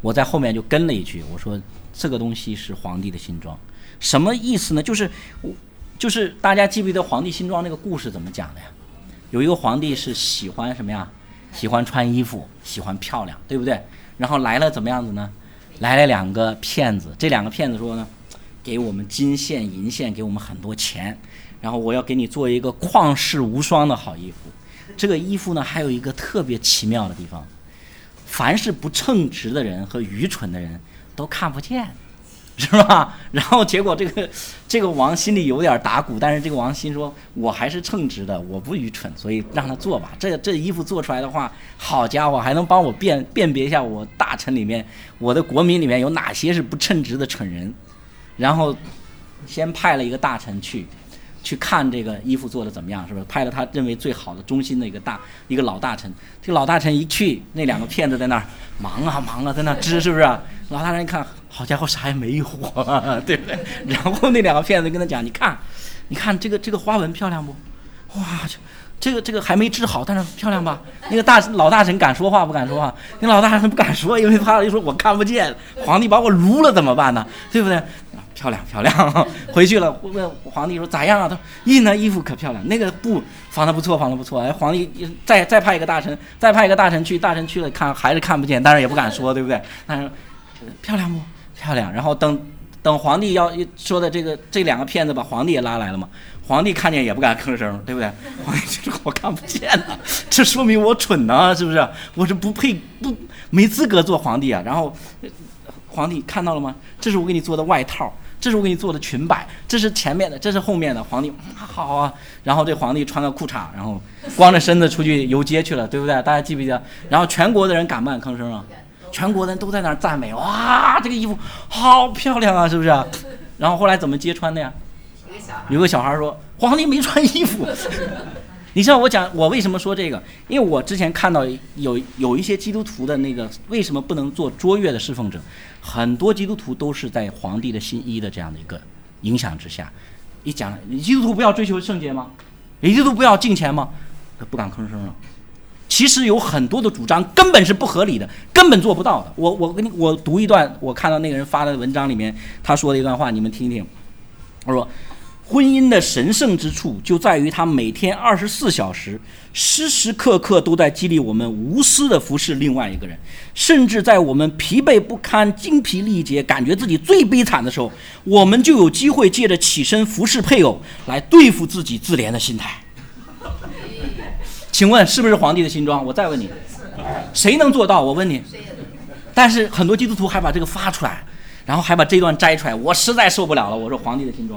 S3: 我在后面就跟了一句，我说这个东西是皇帝的新装。什么意思呢？就是就是大家记不记得皇帝新装那个故事怎么讲的呀？有一个皇帝是喜欢什么呀？喜欢穿衣服，喜欢漂亮，对不对？然后来了怎么样子呢？来了两个骗子，这两个骗子说呢，给我们金线银线，给我们很多钱，然后我要给你做一个旷世无双的好衣服。这个衣服呢还有一个特别奇妙的地方，凡是不称职的人和愚蠢的人都看不见，是吧？然后结果这个这个王心里有点打鼓，但是这个王心说，我还是称职的，我不愚蠢，所以让他做吧。这这衣服做出来的话，好家伙，还能帮我辨辨别一下我大臣里面，我的国民里面有哪些是不称职的蠢人。然后先派了一个大臣去去看这个衣服做的怎么样，是不是？派了他认为最好的忠心的一个大一个老大臣。这个老大臣一去，那两个骗子在那儿忙啊忙啊，在那儿织，是不是？老大臣一看，好家伙，啥也没有啊，对不对？然后那两个骗子跟他讲，你看，你看这个这个花纹漂亮不？哇，这个这个还没织好，但是漂亮吧？那个大老大臣敢说话不敢说话？那老大臣不敢说，因为他一说我看不见，皇帝把我撸了怎么办呢？对不对？漂亮漂亮，回去了问皇帝说咋样啊？他说印呢衣服可漂亮，那个布纺的不错，纺的不错。哎，皇帝再再派一个大臣，再派一个大臣去，大臣去了看还是看不见，但是也不敢说，对不对？但是漂亮不？漂亮。然后等等皇帝要说的这个这两个骗子把皇帝也拉来了嘛，皇帝看见也不敢吭声，对不对？皇帝就说我看不见了，这说明我蠢呢，是不是？我是不配不没资格做皇帝啊。然后皇帝看到了吗？这是我给你做的外套，这是我给你做的裙摆，这是前面的，这是后面的。皇帝好啊，然后这皇帝穿个裤衩，然后光着身子出去游街去了，对不对？大家记不记得？然后全国的人敢不敢吭声啊？全国的人都在那儿赞美，哇，这个衣服好漂亮啊，是不是？然后后来怎么揭穿的呀？有个小孩说，皇帝没穿衣服。你知道我讲我为什么说这个？因为我之前看到有有一些基督徒的那个为什么不能做卓越的侍奉者，很多基督徒都是在皇帝的新衣的这样的一个影响之下。一讲你基督徒不要追求圣洁吗？你基督徒不要敬虔吗？不敢吭声了。其实有很多的主张根本是不合理的，根本做不到的。我我跟你我读一段我看到那个人发的文章里面他说的一段话，你们听听。他说，婚姻的神圣之处就在于它每天二十四小时时时刻刻都在激励我们无私的服侍另外一个人，甚至在我们疲惫不堪、精疲力竭、感觉自己最悲惨的时候，我们就有机会借着起身服侍配偶来对付自己自怜的心态。请问是不是皇帝的新装？我再问你，谁能做到？我问你。但是很多基督徒还把这个发出来，然后还把这段摘出来，我实在受不了了。我说皇帝的新装，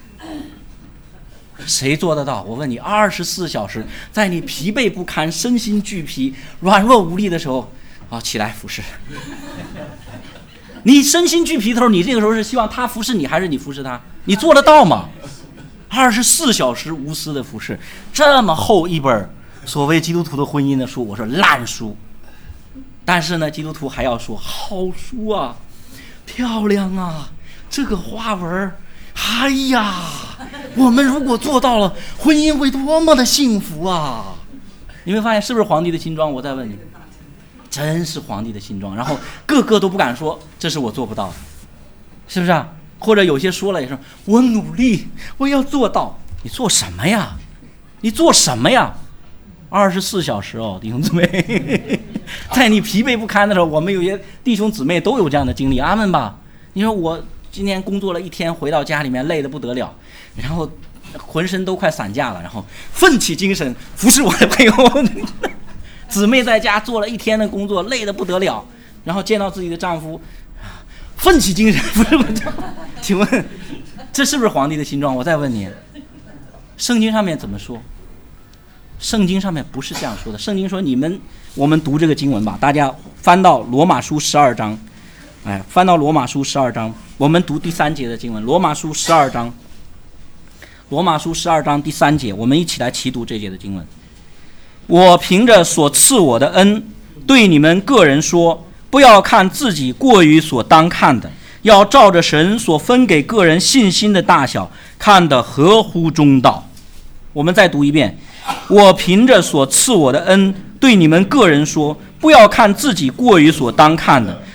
S3: 谁做得到？我问你，二十四小时，在你疲惫不堪、身心俱疲、软弱无力的时候，啊，起来服侍。你身心俱疲的时候，你这个时候是希望他服侍你，还是你服侍他？你做得到吗？二十四小时无私的服侍，这么厚一本所谓基督徒的婚姻的书，我说烂书。但是呢，基督徒还要说好书啊，漂亮啊，这个花纹，哎呀，我们如果做到了，婚姻会多么的幸福啊！你会发现是不是皇帝的新装？我再问你，真是皇帝的新装。然后个个都不敢说，这是我做不到的，是不是啊？或者有些说了也是，我努力，我要做到。你做什么呀？你做什么呀？二十四小时哦，弟兄姊妹，在你疲惫不堪的时候，我们有些弟兄姊妹都有这样的经历，阿们吧。你说我今天工作了一天，回到家里面累得不得了，然后浑身都快散架了，然后奋起精神服侍我的配偶。姊妹在家做了一天的工作，累得不得了，然后见到自己的丈夫，奋起精神服侍我的丈夫。请问这是不是皇帝的新装？我再问你，圣经上面怎么说？圣经上面不是这样说的。圣经说，你们我们读这个经文吧，大家翻到罗马书十二章，哎，翻到罗马书十二章，我们读第三节的经文。罗马书十二章，罗马书十二章第三节，我们一起来齐读这节的经文。我凭着所赐我的恩，对你们个人说，不要看自己过于所当看的，要照着神所分给个人信心的大小，看得合乎中道。我们再读一遍。我凭着所赐我的恩，对你们个人说，不要看自己过于所当看的，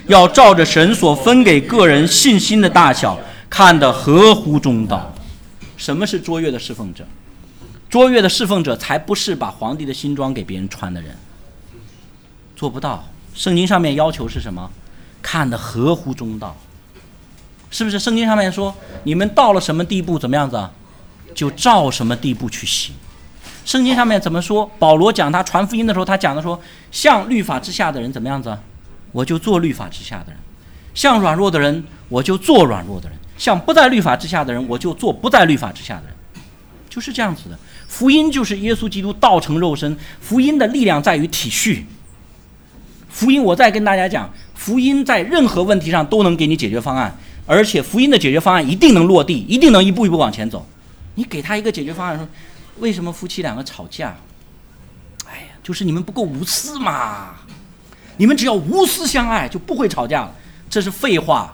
S3: 要照着神所分给个人信心的大小，看得合乎中道。什么是卓越的侍奉者？卓越的侍奉者才不是把皇帝的新装给别人穿的人，做不到。圣经上面要求是什么？看得合乎中道，是不是？圣经上面说你们到了什么地步怎么样子啊，就照什么地步去行。圣经上面怎么说？保罗讲他传福音的时候，他讲的说，像律法之下的人怎么样子啊，我就做律法之下的人；像软弱的人，我就做软弱的人；像不在律法之下的人，我就做不在律法之下的人。就是这样子的。福音就是耶稣基督道成肉身，福音的力量在于体恤。福音，我再跟大家讲，福音在任何问题上都能给你解决方案，而且福音的解决方案一定能落地，一定能一步一步往前走。你给他一个解决方案，说为什么夫妻两个吵架？哎呀，就是你们不够无私嘛！你们只要无私相爱，就不会吵架了。这是废话，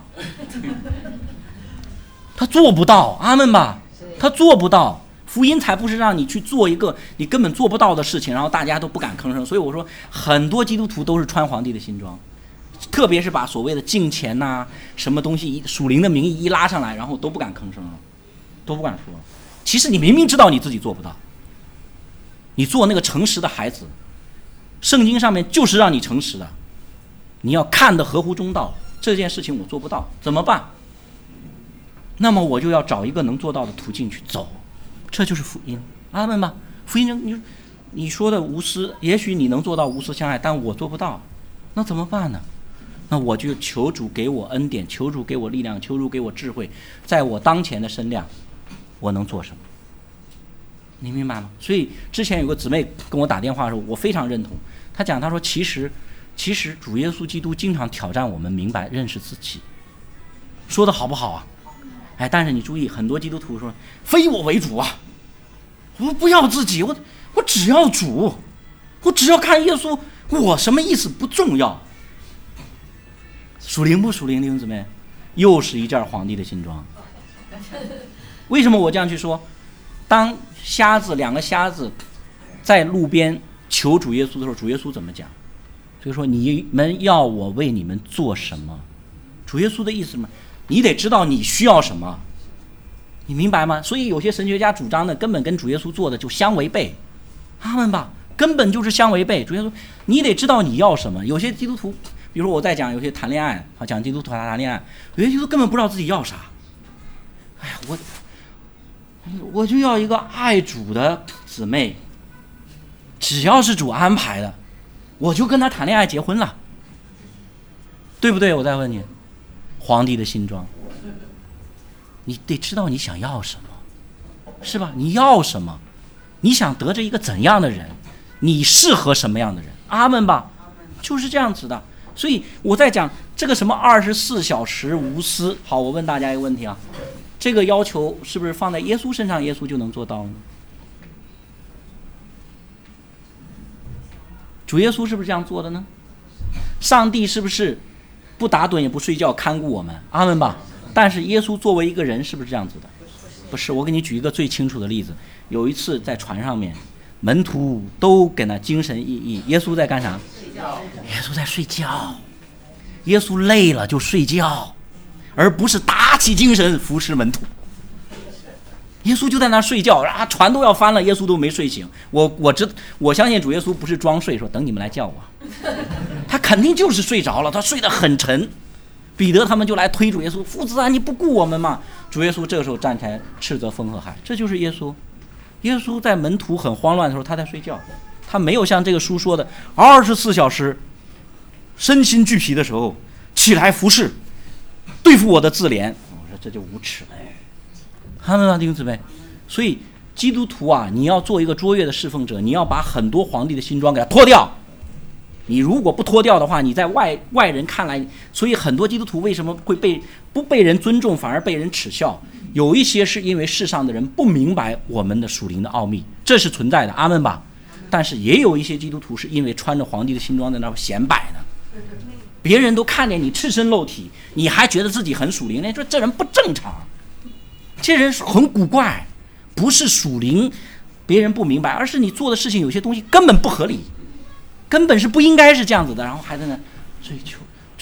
S3: 他做不到，阿们吧？他做不到。福音才不是让你去做一个你根本做不到的事情，然后大家都不敢吭声。所以我说，很多基督徒都是穿皇帝的新装，特别是把所谓的敬钱呐、啊、什么东西属灵的名义一拉上来，然后都不敢吭声了，都不敢说。其实你明明知道你自己做不到，你做那个诚实的孩子，圣经上面就是让你诚实的，你要看得合乎中道。这件事情我做不到，怎么办？那么我就要找一个能做到的途径去走。这就是福音，阿们吧。福音你你说的无私，也许你能做到无私相爱，但我做不到，那怎么办呢？那我就求主给我恩典，求主给我力量，求主给我智慧，在我当前的身量，我能做什么？你明白吗？所以之前有个姊妹跟我打电话的时候，我非常认同。她讲，她说其实其实主耶稣基督经常挑战我们明白认识自己，说的好不好啊？哎，但是你注意，很多基督徒说非我为主啊，我不要自己，我我只要主，我只要看耶稣，我什么意思不重要。属灵不属灵，弟兄姊妹，又是一件皇帝的新装。为什么我这样去说？当瞎子两个瞎子在路边求主耶稣的时候，主耶稣怎么讲？所以说你们要我为你们做什么？主耶稣的意思嘛，你得知道你需要什么，你明白吗？所以有些神学家主张的根本跟主耶稣做的就相违背，阿们吧，根本就是相违背。主耶稣，你得知道你要什么。有些基督徒，比如说我在讲有些谈恋爱，好讲基督徒谈恋爱，有些基督徒根本不知道自己要啥。哎呀，我我就要一个爱主的姊妹，只要是主安排的，我就跟他谈恋爱结婚了，对不对？我再问你，皇帝的新装，你得知道你想要什么，是吧？你要什么？你想得着一个怎样的人？你适合什么样的人？阿们吧，就是这样子的。所以我在讲这个什么二十四小时无私。好，我问大家一个问题啊，这个要求是不是放在耶稣身上，耶稣就能做到呢？主耶稣是不是这样做的呢？上帝是不是不打盹也不睡觉看顾我们？阿们吧。但是耶稣作为一个人是不是这样子的？不是。我给你举一个最清楚的例子。有一次在船上面，门徒都跟他精神奕奕，耶稣在干啥？耶稣在睡觉。耶稣累了就睡觉，而不是打起精神服侍门徒。耶稣就在那睡觉啊，船都要翻了，耶稣都没睡醒。我我知我相信主耶稣不是装睡，说等你们来叫我，他肯定就是睡着了，他睡得很沉。彼得他们就来推主耶稣，父子啊，你不顾我们吗？主耶稣这个时候站起来斥责风和海，这就是耶稣。耶稣在门徒很慌乱的时候，他在睡觉，他没有像这个书说的二十四小时身心俱疲的时候起来服侍，对付我的自怜。我说这就无耻了。哈喽，弟兄姊妹，所以基督徒啊，你要做一个卓越的侍奉者，你要把很多皇帝的新装给他脱掉。你如果不脱掉的话，你在外外人看来，所以很多基督徒为什么会被不被人尊重，反而被人耻笑？有一些是因为世上的人不明白我们的属灵的奥秘，这是存在的，阿们吧。但是也有一些基督徒是因为穿着皇帝的新装在那显摆呢，别人都看见你赤身露体，你还觉得自己很属灵，你说这人不正常，这人很古怪，不是属灵，别人不明白，而是你做的事情有些东西根本不合理，根本是不应该是这样子的，然后还在那追求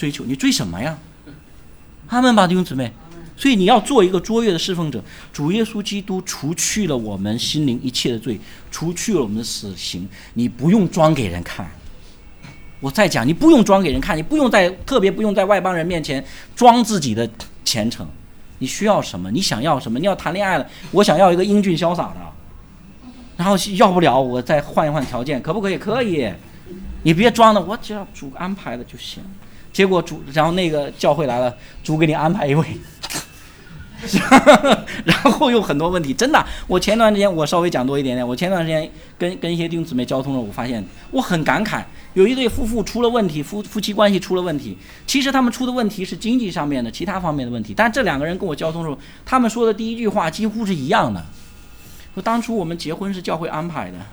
S3: 追求，你追什么呀？阿们吧，弟兄姊妹。所以你要做一个卓越的侍奉者，主耶稣基督除去了我们心灵一切的罪，除去了我们的死刑，你不用装给人看。我再讲，你不用装给人看，你不用在特别不用在外邦人面前装自己的虔诚。你需要什么？你想要什么？你要谈恋爱了，我想要一个英俊潇洒的，然后要不了我再换一换条件，可不可以？可以。你别装的，我只要主安排的就行。结果主，然后那个教会来了，主给你安排一位。然后有很多问题，真的。我前段时间我稍微讲多一点点，我前段时间跟跟一些弟兄姊妹交通了，我发现我很感慨，有一对夫妇出了问题，夫夫妻关系出了问题。其实他们出的问题是经济上面的、其他方面的问题，但这两个人跟我交通的时候，他们说的第一句话几乎是一样的。说当初我们结婚是教会安排的，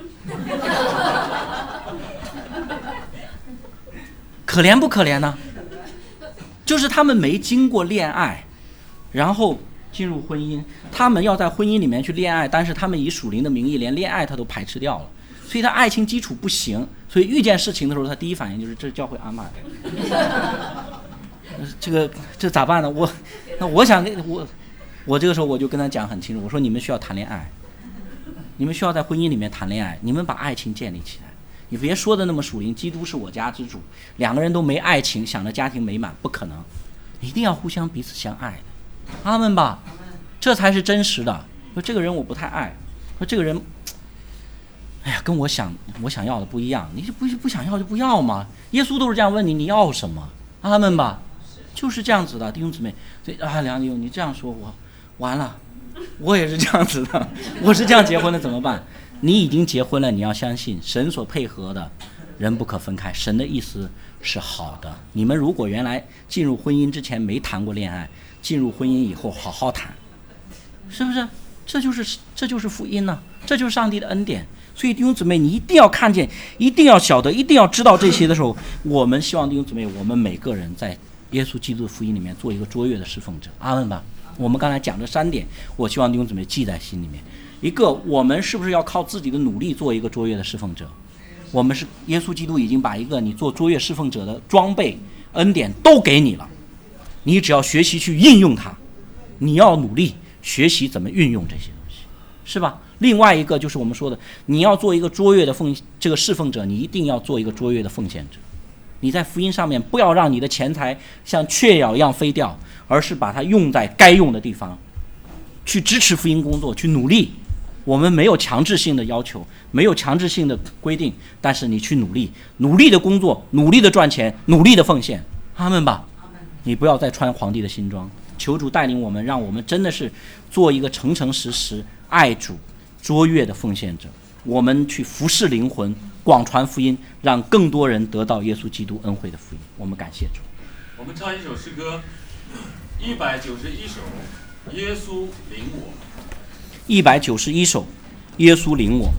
S3: 可怜不可怜呢？就是他们没经过恋爱，然后进入婚姻，他们要在婚姻里面去恋爱，但是他们以属灵的名义连恋爱他都排斥掉了，所以他爱情基础不行，所以遇见事情的时候他第一反应就是这是教会安排的。这个这咋办呢？我那我想我我这个时候我就跟他讲很清楚，我说你们需要谈恋爱，你们需要在婚姻里面谈恋爱，你们把爱情建立起来，你别说的那么属灵，基督是我家之主，两个人都没爱情，想着家庭美满，不可能，一定要互相彼此相爱的。阿们吧，这才是真实的。说这个人我不太爱，说这个人，哎呀，跟我想我想要的不一样，你就不不想要就不要嘛。耶稣都是这样问你，你要什么？阿们吧，就是这样子的，弟兄姊妹。所以啊，梁弟兄，你这样说我完了，我也是这样子的，我是这样结婚的怎么办？你已经结婚了，你要相信神所配合的人不可分开，神的意思是好的。你们如果原来进入婚姻之前没谈过恋爱，进入婚姻以后好好谈，是不是？这就是这就是福音呢、啊，这就是上帝的恩典。所以弟兄姊妹，你一定要看见，一定要晓得，一定要知道这些的时候，我们希望弟兄姊妹，我们每个人在耶稣基督的福音里面做一个卓越的侍奉者。阿们吧。我们刚才讲这三点，我希望弟兄姊妹记在心里面。一个，我们是不是要靠自己的努力做一个卓越的侍奉者？我们是耶稣基督已经把一个你做卓越侍奉者的装备恩典都给你了，你只要学习去应用它，你要努力学习怎么运用这些东西，是吧？另外一个就是我们说的，你要做一个卓越的奉这个侍奉者，你一定要做一个卓越的奉献者。你在福音上面不要让你的钱财像雀鸟一样飞掉，而是把它用在该用的地方，去支持福音工作，去努力。我们没有强制性的要求，没有强制性的规定，但是你去努力，努力的工作，努力的赚钱，努力的奉献。阿们吧。你不要再穿皇帝的新装。求主带领我们，让我们真的是做一个诚诚实实爱主卓越的奉献者，我们去服侍灵魂，广传福音，让更多人得到耶稣基督恩惠的福音。我们感谢主。
S4: 我们唱一首诗歌，一百九十一首，耶稣领我。
S3: 一百九十一首，耶稣领我。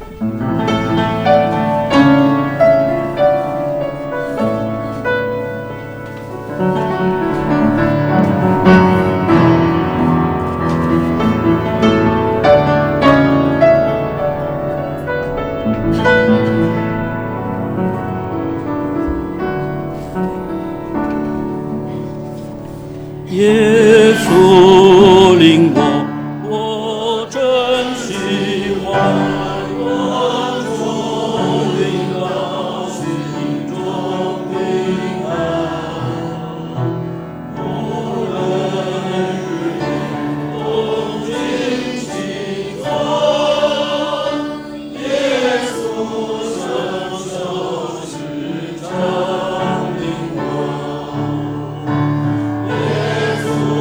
S3: 耶稣领我，我真喜欢。我主领到心中平安，无论日夜同进其中，耶稣伸手施展领我。耶稣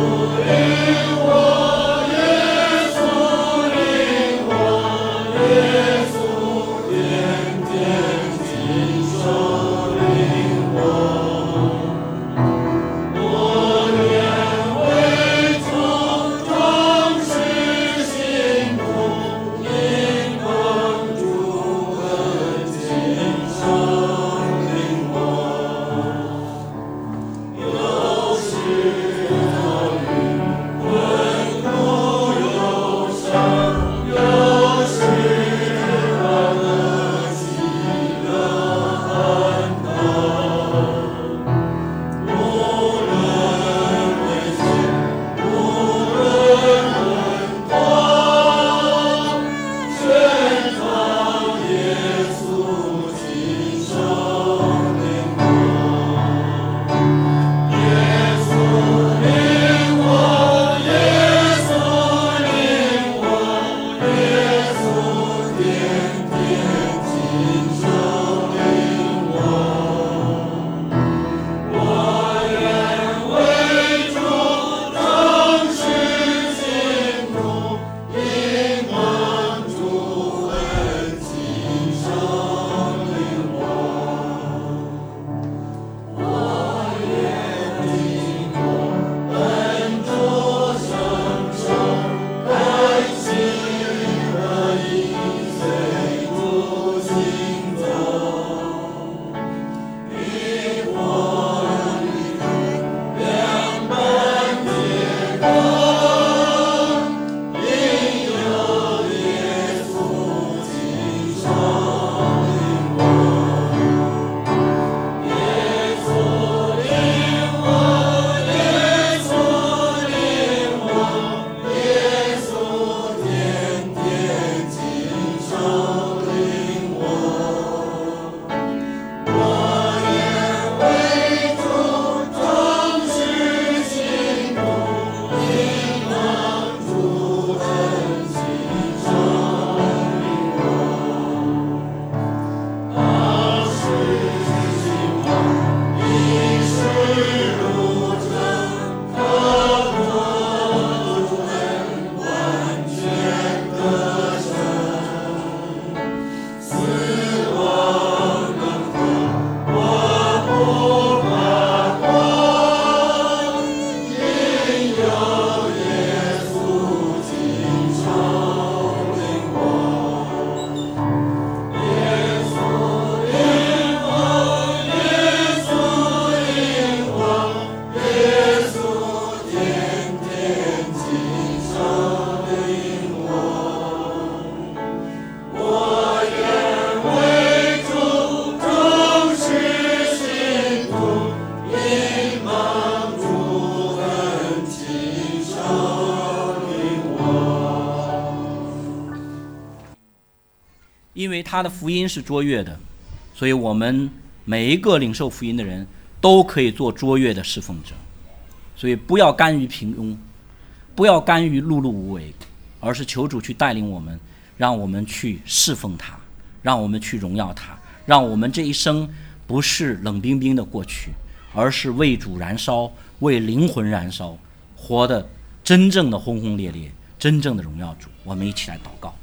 S3: 因为他的福音是卓越的，所以我们每一个领受福音的人都可以做卓越的侍奉者。所以不要甘于平庸，不要甘于碌碌无为，而是求主去带领我们，让我们去侍奉他，让我们去荣耀他，让我们这一生不是冷冰冰的过去，而是为主燃烧，为灵魂燃烧，活得真正的轰轰烈烈，真正的荣耀主。我们一起来祷告。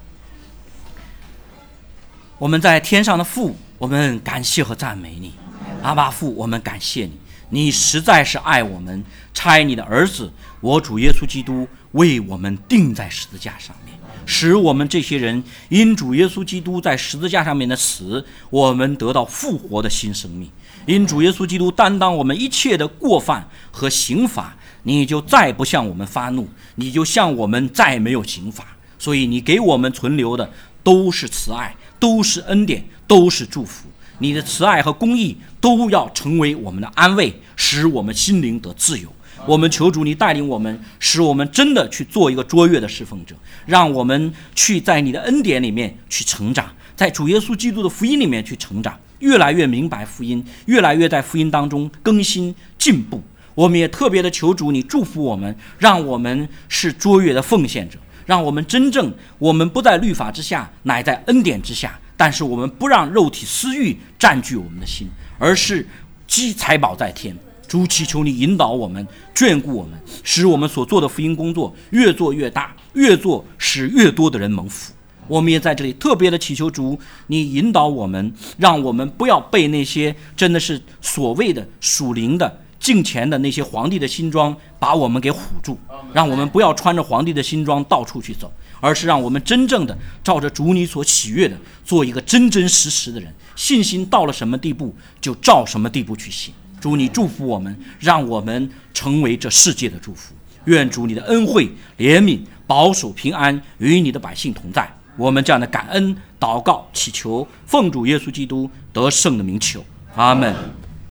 S3: 我们在天上的父，我们感谢和赞美你。阿爸父，我们感谢你，你实在是爱我们，差你的儿子我主耶稣基督为我们钉在十字架上面，使我们这些人因主耶稣基督在十字架上面的死，我们得到复活的新生命。因主耶稣基督担当我们一切的过犯和刑罚，你就再不向我们发怒，你就向我们再没有刑罚。所以你给我们存留的都是慈爱，都是恩典，都是祝福。你的慈爱和公义都要成为我们的安慰，使我们心灵得自由。我们求主你带领我们，使我们真的去做一个卓越的侍奉者，让我们去在你的恩典里面去成长，在主耶稣基督的福音里面去成长，越来越明白福音，越来越在福音当中更新进步。我们也特别的求主你祝福我们，让我们是卓越的奉献者，让我们真正我们不在律法之下，乃在恩典之下。但是我们不让肉体私欲占据我们的心，而是积财宝在天。主祈求你引导我们，眷顾我们，使我们所做的福音工作越做越大，越做使越多的人蒙福。我们也在这里特别的祈求主你引导我们，让我们不要被那些真的是所谓的属灵的敬虔的那些皇帝的新装把我们给唬住，让我们不要穿着皇帝的新装到处去走，而是让我们真正的照着主你所喜悦的做一个真真实实的人，信心到了什么地步就照什么地步去行。主你祝福我们，让我们成为这世界的祝福。愿主你的恩惠怜悯保守平安与你的百姓同在。我们这样的感恩祷告祈求，奉主耶稣基督得胜的名求，阿们。